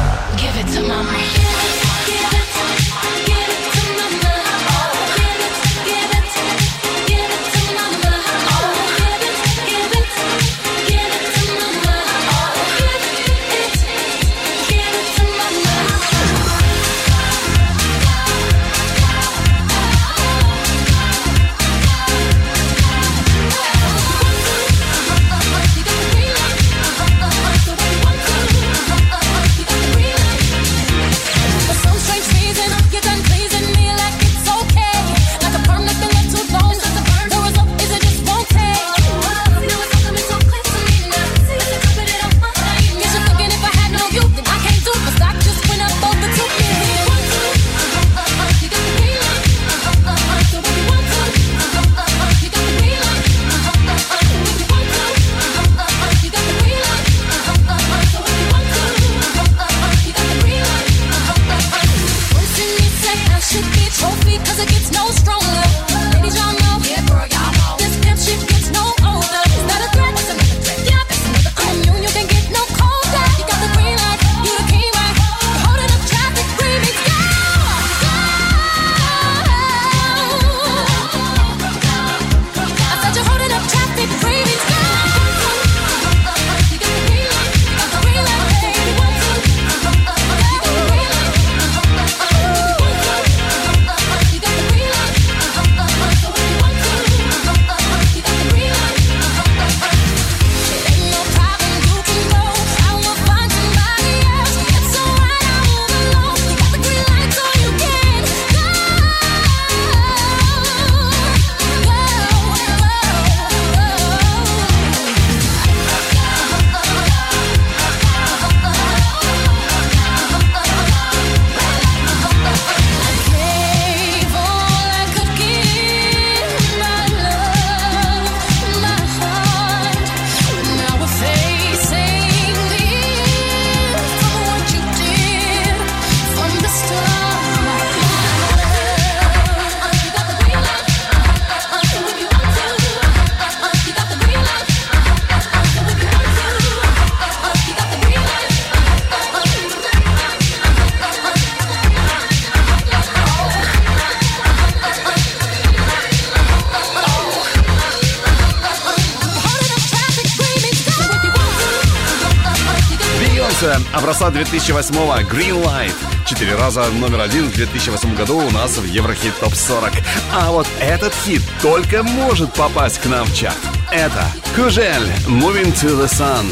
Образца две тысячи восьмого Green Light. Четыре раза номер один в две тысячи восьмом году у нас в Еврохит топ сорок. А вот этот хит только может попасть к нам в чарт. Это Кужель Moving to the Sun.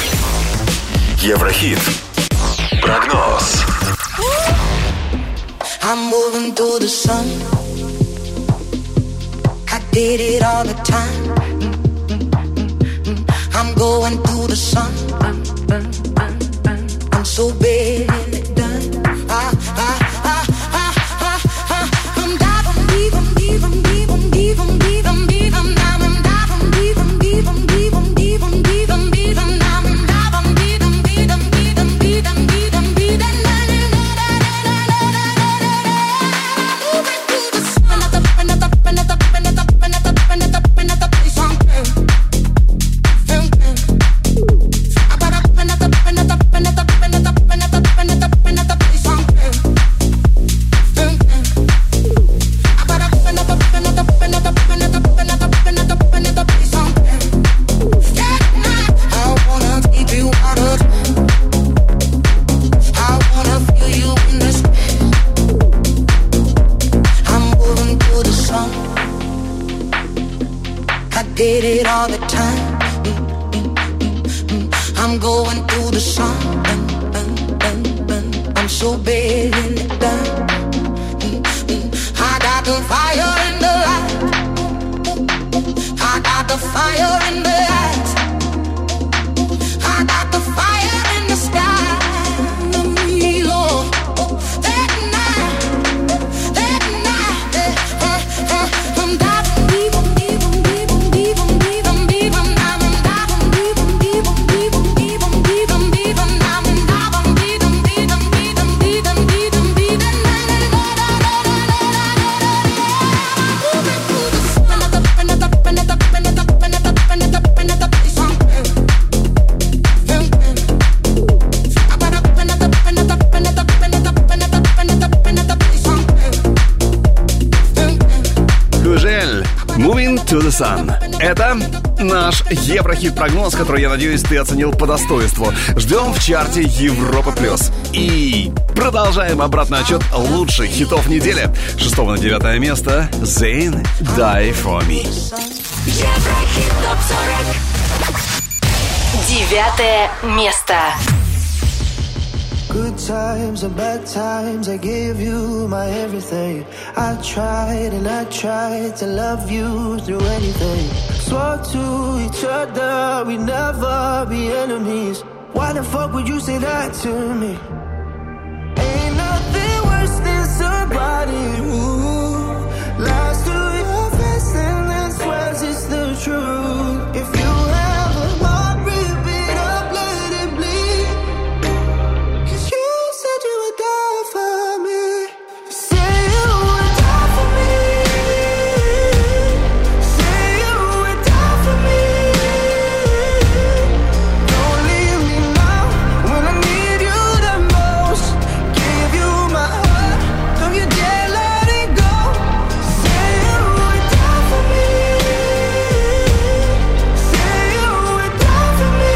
Еврохит. Прогноз. I'm moving to the sun. I did it all the time. I'm going to the sun. I'm so bad and done. I, I, I, I, I, I, I'm diving deep, I'm deep, I'm deep, I'm deep, I'm deep, I'm deep, I'm down, I'm diving deep, I'm deep, I'm deep, I'm deep, I'm deep, I'm deep, I'm down, I'm diving deep, I'm deep, I'm deep, I'm deep, I'm deep, I'm deep, and did it all the time. I'm going through the sun. I'm so bad in it done. I got the fire in the light. I got the fire in the light. I got the fire in the sky. Lord, that night, that night. to the Sun. Это наш Еврохит-прогноз, который, я надеюсь, ты оценил по достоинству. Ждем в чарте Европа плюс. И продолжаем обратный отчет лучших хитов недели. Шестого на девятое место Zayn Die For Me. Еврохит топ сорок. Девятое место. Good times and bad times, I gave you my everything. I tried and I tried to love you through anything. Swore to each other we'd never be enemies. Why the fuck would you say that to me? Ain't nothing worse than somebody who lies to your face and then swears it's the truth. If you have a heart, rip it up, let it bleed. Said you would die for me. Say you would die for me. Say you would die for me. Don't leave me now when I need you the most. Give you my heart, don't you dare let it go. Say you would die for me. Say you would die for me.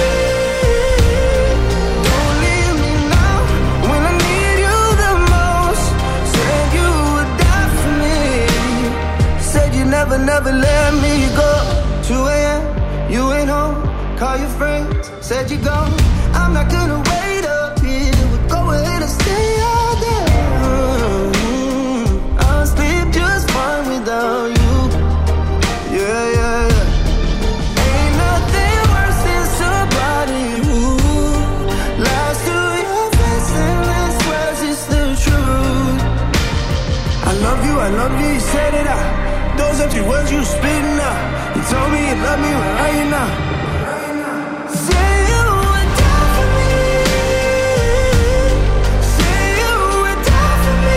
Don't leave me now when I need you the most. Said you would die for me. Said you never, never let me go. two a.m. you ain't home. Call your friends. Said you gone. I'm not gonna wait up here. We'll go ahead and stay all day. Mm, I'll sleep just fine without you. Yeah, yeah, yeah. Ain't nothing worse than somebody who lies to your face and then swears it's the truth. I love you, I love you, you said it out. Those empty words you spitting out. You told me you love me, where are you now? Say you would die for me. Say you would die for me.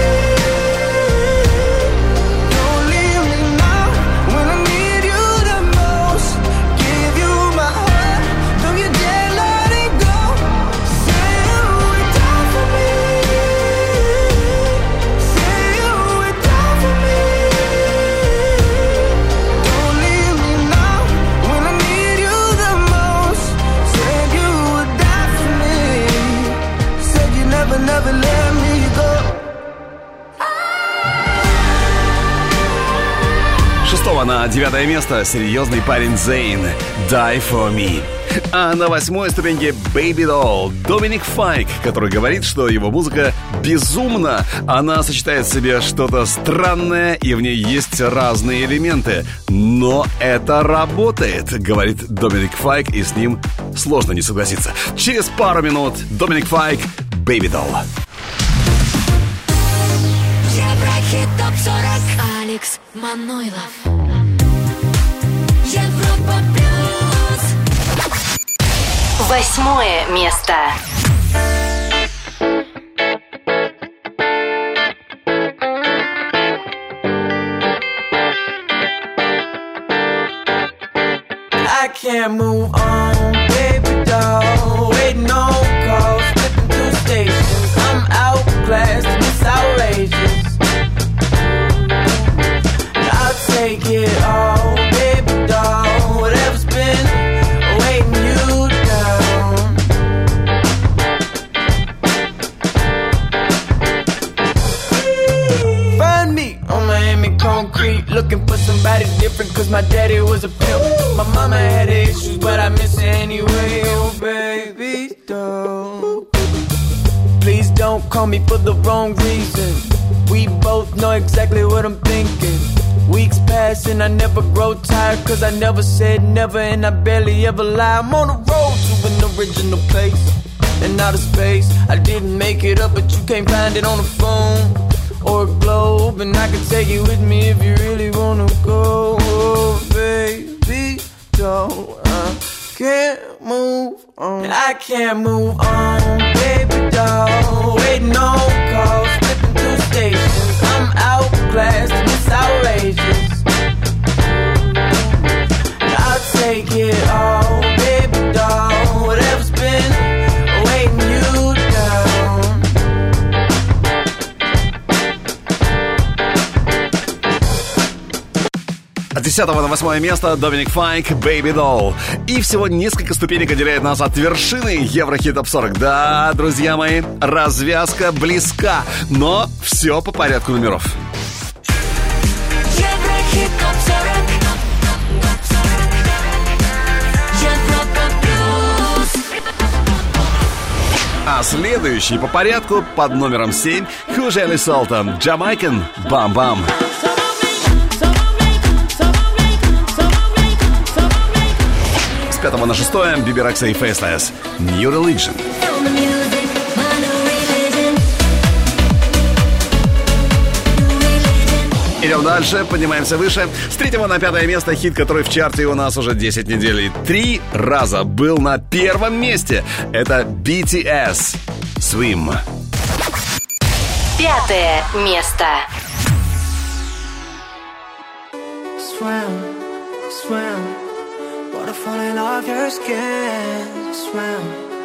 Don't leave me now when I need you the most. Give you my heart, don't you dare let it go. Say you would die for me. Say you would die for me. Don't leave me now when I need you the most. Said you would die for me. Said you never, never let me go. Шестого на девятое место серьезный парень Zayn Die For Me. А на восьмой ступеньке Baby Doll Доминик Файк, который говорит, что его музыка безумна. Она сочетает в себе что-то странное, и в ней есть разные элементы. Но это работает, говорит Доминик Файк, и с ним сложно не согласиться. Через пару минут Доминик Файк, Baby Doll. Еврохит топ сорок. Алекс Манойлов. Европа плюс. Восьмое место. I can't move on, baby doll. Waiting on calls, flipping through stations. I'm outclassed and it's outrageous. I'll take it all, baby doll. Whatever's been weighing you down. Find me on Miami concrete, looking for somebody different, cause my daddy was a pimp. My mama had issues, but I miss her anyway. Oh baby, don't. Please don't call me for the wrong reason. We both know exactly what I'm thinking. Weeks pass and I never grow tired, cause I never said never and I barely ever lie. I'm on the road to an original place and outer space. I didn't make it up, but you can't find it on the phone or a globe. And I can take you with me if you really wanna go. Oh, baby, don't. I can't move on. I can't move on, baby doll. Waiting on calls, flipping through stations. I'm outclassed and it's outrageous. I'll take it all, baby doll. Whatever's been weighing you down. А ты десятого на восьмое место Доминик Файк, Baby Doll. И всего несколько ступенек отделяет нас от вершины Еврохит Топ сорок. Да, друзья мои, развязка близка, но все по порядку номеров. Еврохит Топ сорок. Европа плюс. А следующий по порядку под номером семь Хужели Солтан, Jamaican, Бам-Бам. С пятого на шестое Биби Рекса и Faceless, New Religion. Идем дальше, поднимаемся выше. С третьего на пятое место хит, который в чарте у нас уже десять недель и три раза был на первом месте. Это би ти эс Swim. Пятое место. Swim, swim, water falling off your skin. Swim,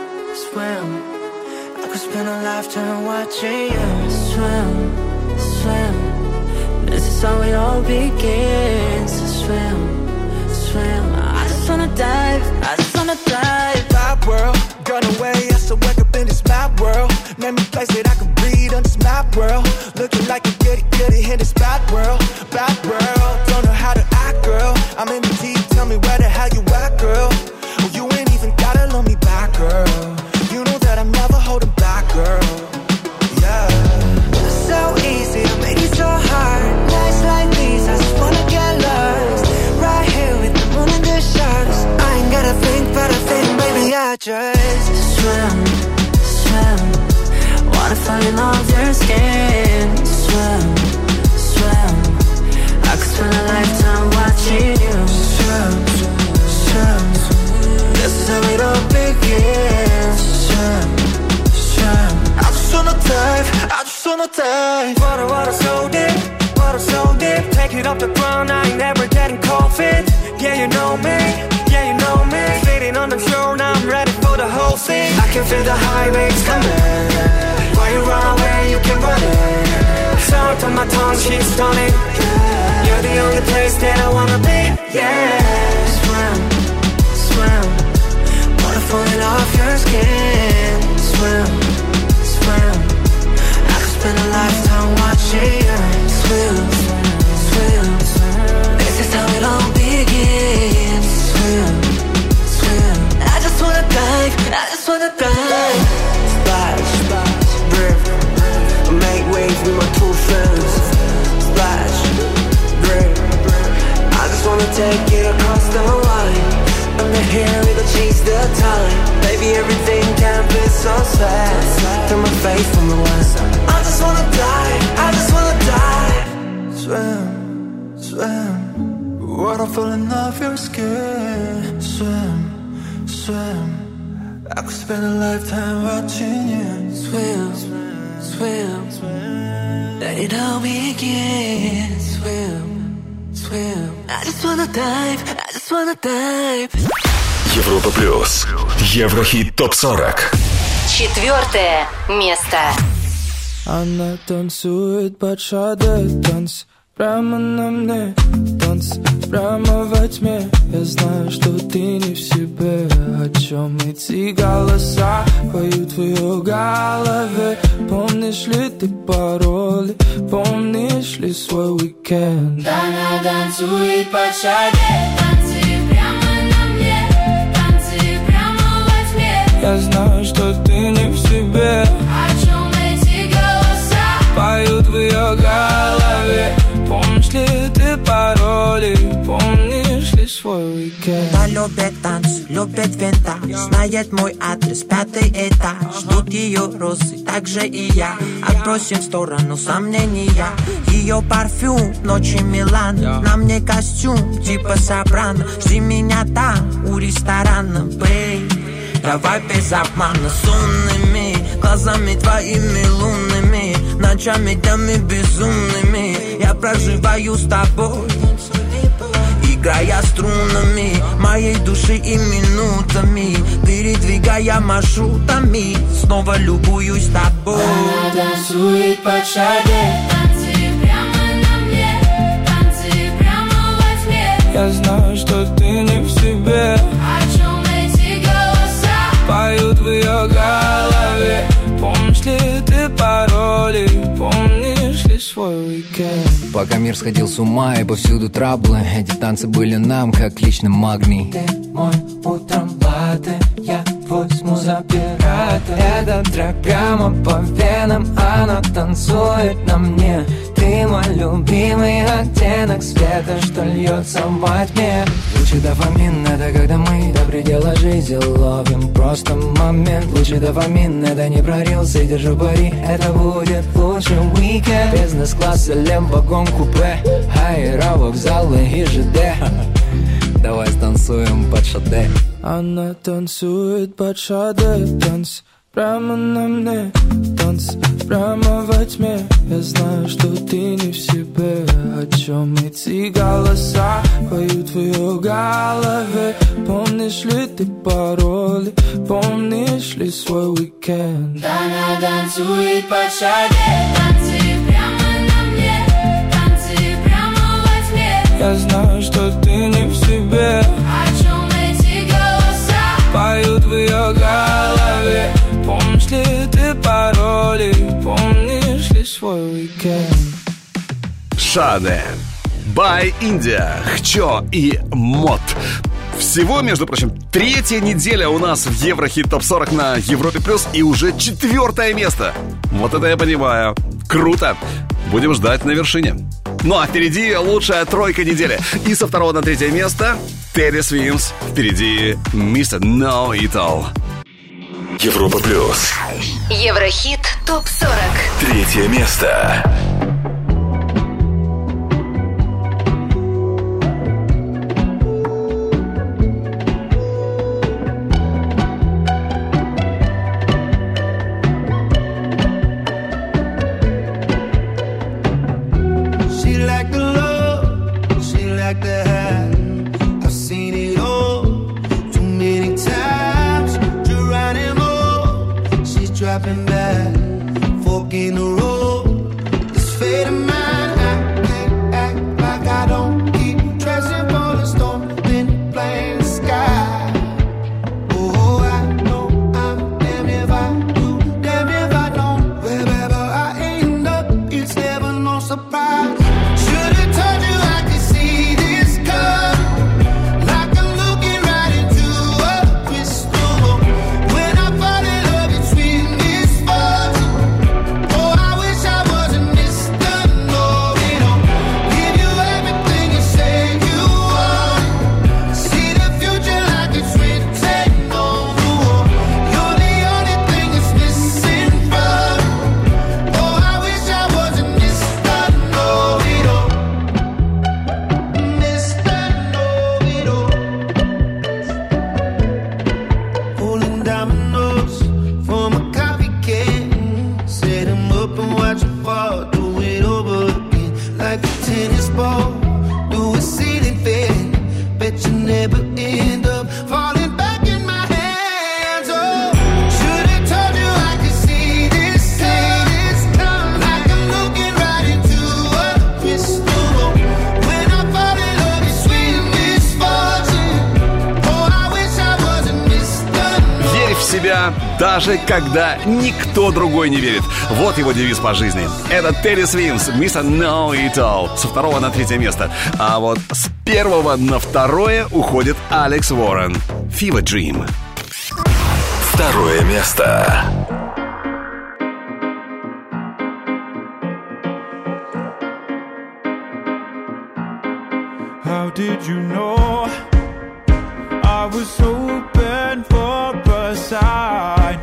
swim, I could spend a lifetime watching you. Swim, swim, this is how it all begins. Swim, swim, I just wanna dive, I just wanna dive. Bad world, gone away, I still wake up in this bad world. Name a place that I can breathe on this map world. Looking like a goody goody in this bad world, bad world. Don't know how to act, girl. I'm in the deep, tell me where the hell you at, girl. Oh, you ain't even gotta love me back, girl. You know that I'm never holding back, girl. Yeah. So easy, I made it so hard. Nights like these, I just wanna get lost. Right here with the moon and the stars. I ain't gotta think, but I think, baby, I just swim, swim. Wanna fall off your skin. Swim, swim. I could spend a lifetime watching you. Swim, swim. This is how it all begins. Swim, swim. I just wanna dive, I just wanna dive. Water, water so deep, water so deep. Take it off the ground, I ain't never getting cold feet. Yeah, you know me, yeah, you know me. Sitting on the shore, now I'm ready for the whole scene. I can feel the high waves coming. Why you run away, you can run it. Salt on my tongue, she's stunning. You're the only place that I wanna be, yeah. Swim, swim. Water falling off your skin. Swim, swim. I could spend a lifetime watching you. Swim, swim. This is how it all begins. Swim, swim. I just wanna dive, I just wanna dive. Splash, splash, drift. Make waves with my two friends. Splash, drift. I just wanna take it across the line. Under here, we gon' chase the time. Baby, everything can be so sad. Turn my face from the west. I just wanna die, I just wanna die. Swim, swim. Water falling off your skin. Swim, swim. I could spend a lifetime watching you. Swim, swim, swim. Let it all begin. Swim, swim. I just wanna dive, I just wanna dive. Европа плюс. Еврохит топ сорок. Четвертое место. Она танцует под шаде, танц прямо на мне, танц прямо во тьме. Я знаю, что ты не в себе. О чем эти голоса поют в ее голове? Помнишь ли ты пароли? Помнишь ли свой уикенд? Она танцует под шаде, танцы прямо на мне, танцы прямо во тьме. Я знаю, что ты не в себе. О чем эти голоса поют в ее голове? Помнишь ли ты пароли? Помнишь ли свой уикенд? Она любит танц, любит винтаж, знает мой адрес, пятый этаж. Ждут ее розы, так же и я. Отбросим в сторону сомнения. Ее парфюм, ночи Милан. На мне костюм, типа Сопрано. Жди меня там, у ресторана, бэй. Давай без обмана, с умными глазами твоими лунными, ночами днями безумными. Я проживаю с тобой, играя струнами моей души и минутами, передвигая маршрутами, снова любуюсь тобой. Она танцует под шаде, танцы прямо на мне, танцы прямо во тьме. свой уикенд. Пока мир сходил с ума и повсюду траблы, эти танцы были нам как личный магний. Ты мой утром латте, я твой смуз-оператор. Этот трек прямо по венам, она танцует на мне. Ты мой любимый оттенок света, что льется во тьме. Лучший дофамин — это когда мы до предела жизни ловим просто момент. Лучший дофамин — это не прорился, держу пари, это будет лучший уикенд. Бизнес-класс, лембогон, купе, аэровокзалы и ЖД. Давай станцуем под шаде. Она танцует под шаде, танц прямо на мне, танц прямо во тьме. Я знаю, что ты не в себе. О чем эти голоса поют в ее голове? Помнишь ли ты пароли? Помнишь ли свой уикенд? Она танцует под шаде, танцы прямо на мне, танцы прямо во тьме. Я знаю, что ты не в себе. О чем эти голоса поют в ее голове? Помнишь ли ты пароли? Помнишь ли свой уикенд? Шаде, By India, Хчо и Мот. Всего, между прочим, третья неделя у нас в Еврохит топ сорок на Европе плюс и уже четвертое место. Вот это я понимаю. Круто. Будем ждать на вершине. Ну а впереди лучшая тройка недели. И со второго на третье место Teddy Swims. Впереди мистер Know It All. Европа плюс. Еврохит топ сорок. Третье место. She like the love, she like the high. I've seen it all too many times. Geronimo, she's dropping back, fork in the road. This fate of mine, I can't act like I don't keep dressing for the storm, then playing the sky. Oh, I know I'm damn if I do, damn if I don't. Wherever I end up, it's never no surprise. Should've told you I could see this coming, like I'm looking right into a crystal ball. When I fall in love, it's with misfortune. Oh, I wish I wasn't Mister Know-It-All. Give you everything you say you want. See the future like it's written on the wall. You're the only thing that's missing from me. Oh, I wish I wasn't Mister Know-It-All. Mister Know-It-All. Pulling dominoes from a coffee can. Set 'em up and watch 'em fall. Do it over again like a tennis ball. Do a ceiling fan. Bet you never end up falling back in my hands. Oh, should've told you I could see this coming, like I'm looking right into a crystal ball. When I fall in love, it's sweet misfortune. Oh, I wish I wasn't Mister Верь в себя, даже когда никто другой не верит. Вот его девиз по жизни. Это Teddy Swims, мистер Know It All. Со второго на третье место. А вот с первого на второе уходит Алекс Уоррен. Fever Dream. Второе место. How did you know I was hoping for a sign?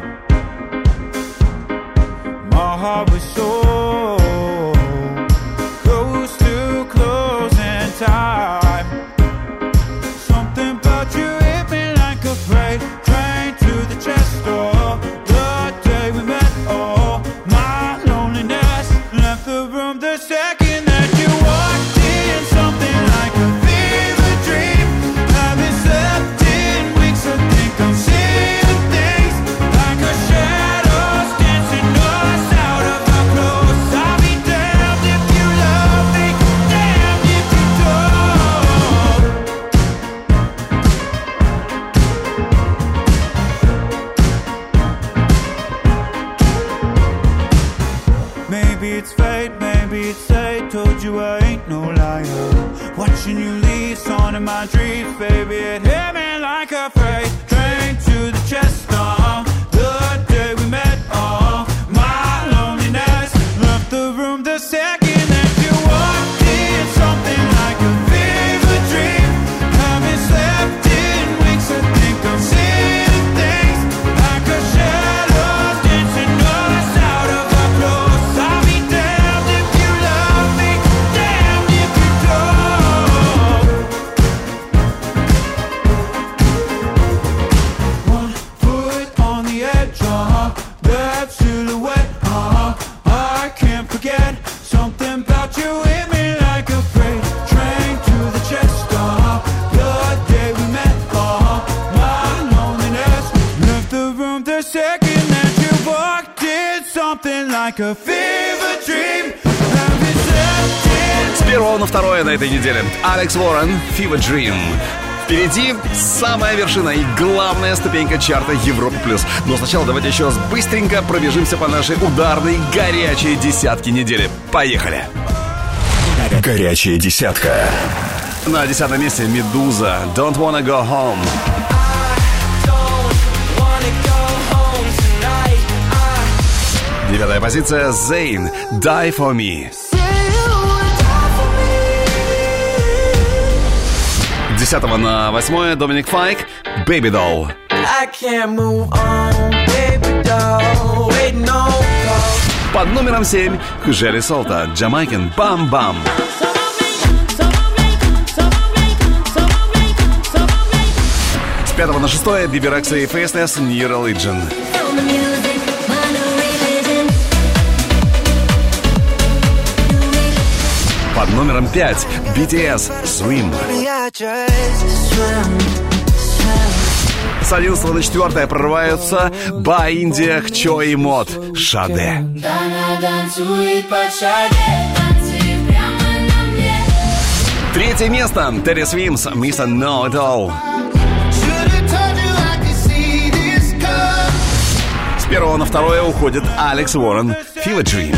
My heart was so close to closing time. Something about you hit me like a freight train to the chest door. The day we met, oh, my loneliness left the room the second that you walked in. Something like a fever dream. Haven't slept in weeks, I think I'm seeing things like a shadows dancing us out of our clothes. I'll be damned if you love me, damned if you don't. Maybe it's fate, maybe maybe it's say, told you I ain't no liar. Watching you leave, on in my dreams, baby, it hit me like a freight train to the chest. Uh, the day we met, oh, my loneliness left the room the second that you walked in. Something like a fever dream. Haven't slept in weeks. I think I'm seeing things like a shadow dancing us out of our clothes. I'll be damned if you love me, damned if you don't. One foot on the edge, uh-huh, that silhouette, uh-huh, I can't forget. Something about you hit me like a freight train to the chest, uh-huh, the day we met, uh-huh, my loneliness left the room the second that you walked in. Something like a fever dream. Haven't slept in. С первого на второе на этой неделе Алекс Уоррен, Fever Dream. Впереди самая вершина и главная ступенька чарта Европа плюс. Но сначала давайте еще раз быстренько пробежимся по нашей ударной горячей десятке недели. Поехали! Горячая десятка. На десятом месте Медуза, Don't Wanna Go Home. Девятая позиция Zayn, Die For Me. С десятого на восьмое Доминик Файк, Baby Doll. I can't move on, baby doll, waiting on call. Под номером семь Желли Солта, Jamaican, Bam Bam. С пятого на шестое Биби Рекса и Faceless, New Religion. Под номером пять би ти эс, Swim. С одиннадцатого на четвертое прорываются Ба Индия, Хчо и Мод, Шаде. Третье место Терри Свимс, Miss Know It All. С первого на второе уходит Алекс Уоррен, Fever Dream.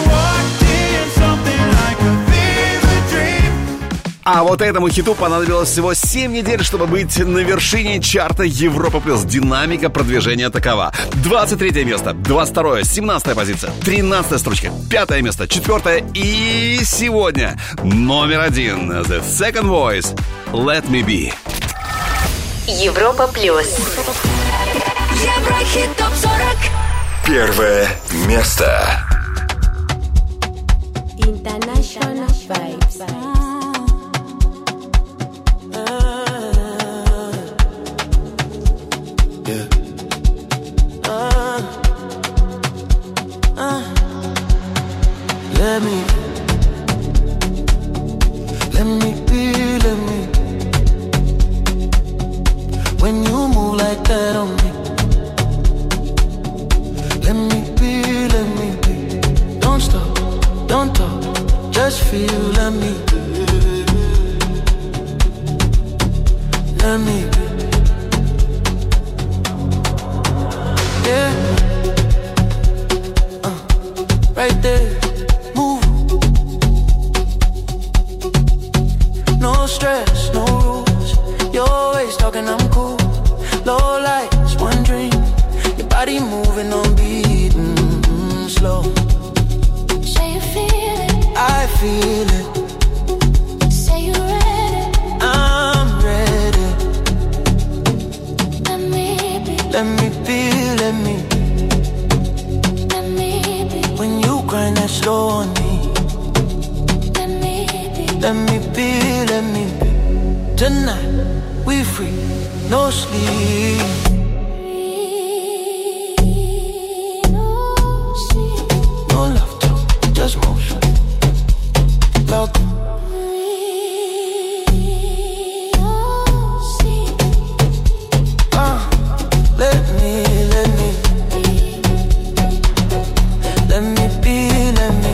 А вот этому хиту понадобилось всего семь недель, чтобы быть на вершине чарта Европа плюс. Динамика продвижения такова: двадцать третье место, двадцать второе, семнадцатая позиция, тринадцатая строчка, пятое место, четвертое и сегодня номер один The Second Voice, Let Me Be. Европа плюс. Еврохит топ сорок. Первое место. International vibes. Let me, let me be, let me. When you move like that on me, let me be, let me be. Don't stop, don't talk, just feel, let me. Let me be. Yeah, uh, right there. No stress, no rules. You're always talking, I'm cool. Low lights, one dream. Your body moving on beat, mm-hmm, slow. Say you feel it. I feel it. Say you ready. I'm ready. Let me be. Let me be, let me. Let me be. When you grind that slow on me. Let me be. Let me be, let me be. Tonight, we free, no sleep. No love talk, just motion. Loud. Uh, let me, let me. Let me be, let me.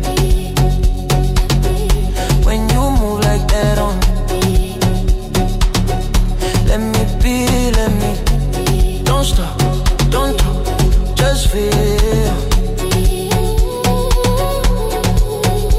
When you move like that on me. Let me be, let me. Don't stop, don't talk, just feel.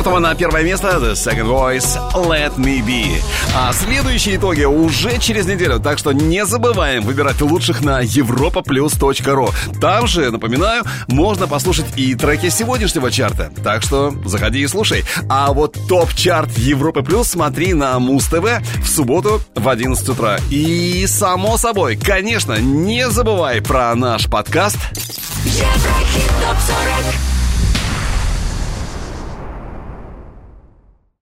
четвертого на первое место The Second Voice Let Me Be. А следующие итоги уже через неделю, так что не забываем выбирать лучших на европа плюс точка ру. Там же, напоминаю, можно послушать и треки сегодняшнего чарта, так что заходи и слушай. А вот топ-чарт Европы Плюс смотри на Муз-ТВ в субботу в одиннадцать утра. И, само собой, конечно, не забывай про наш подкаст Еврохит топ сорок.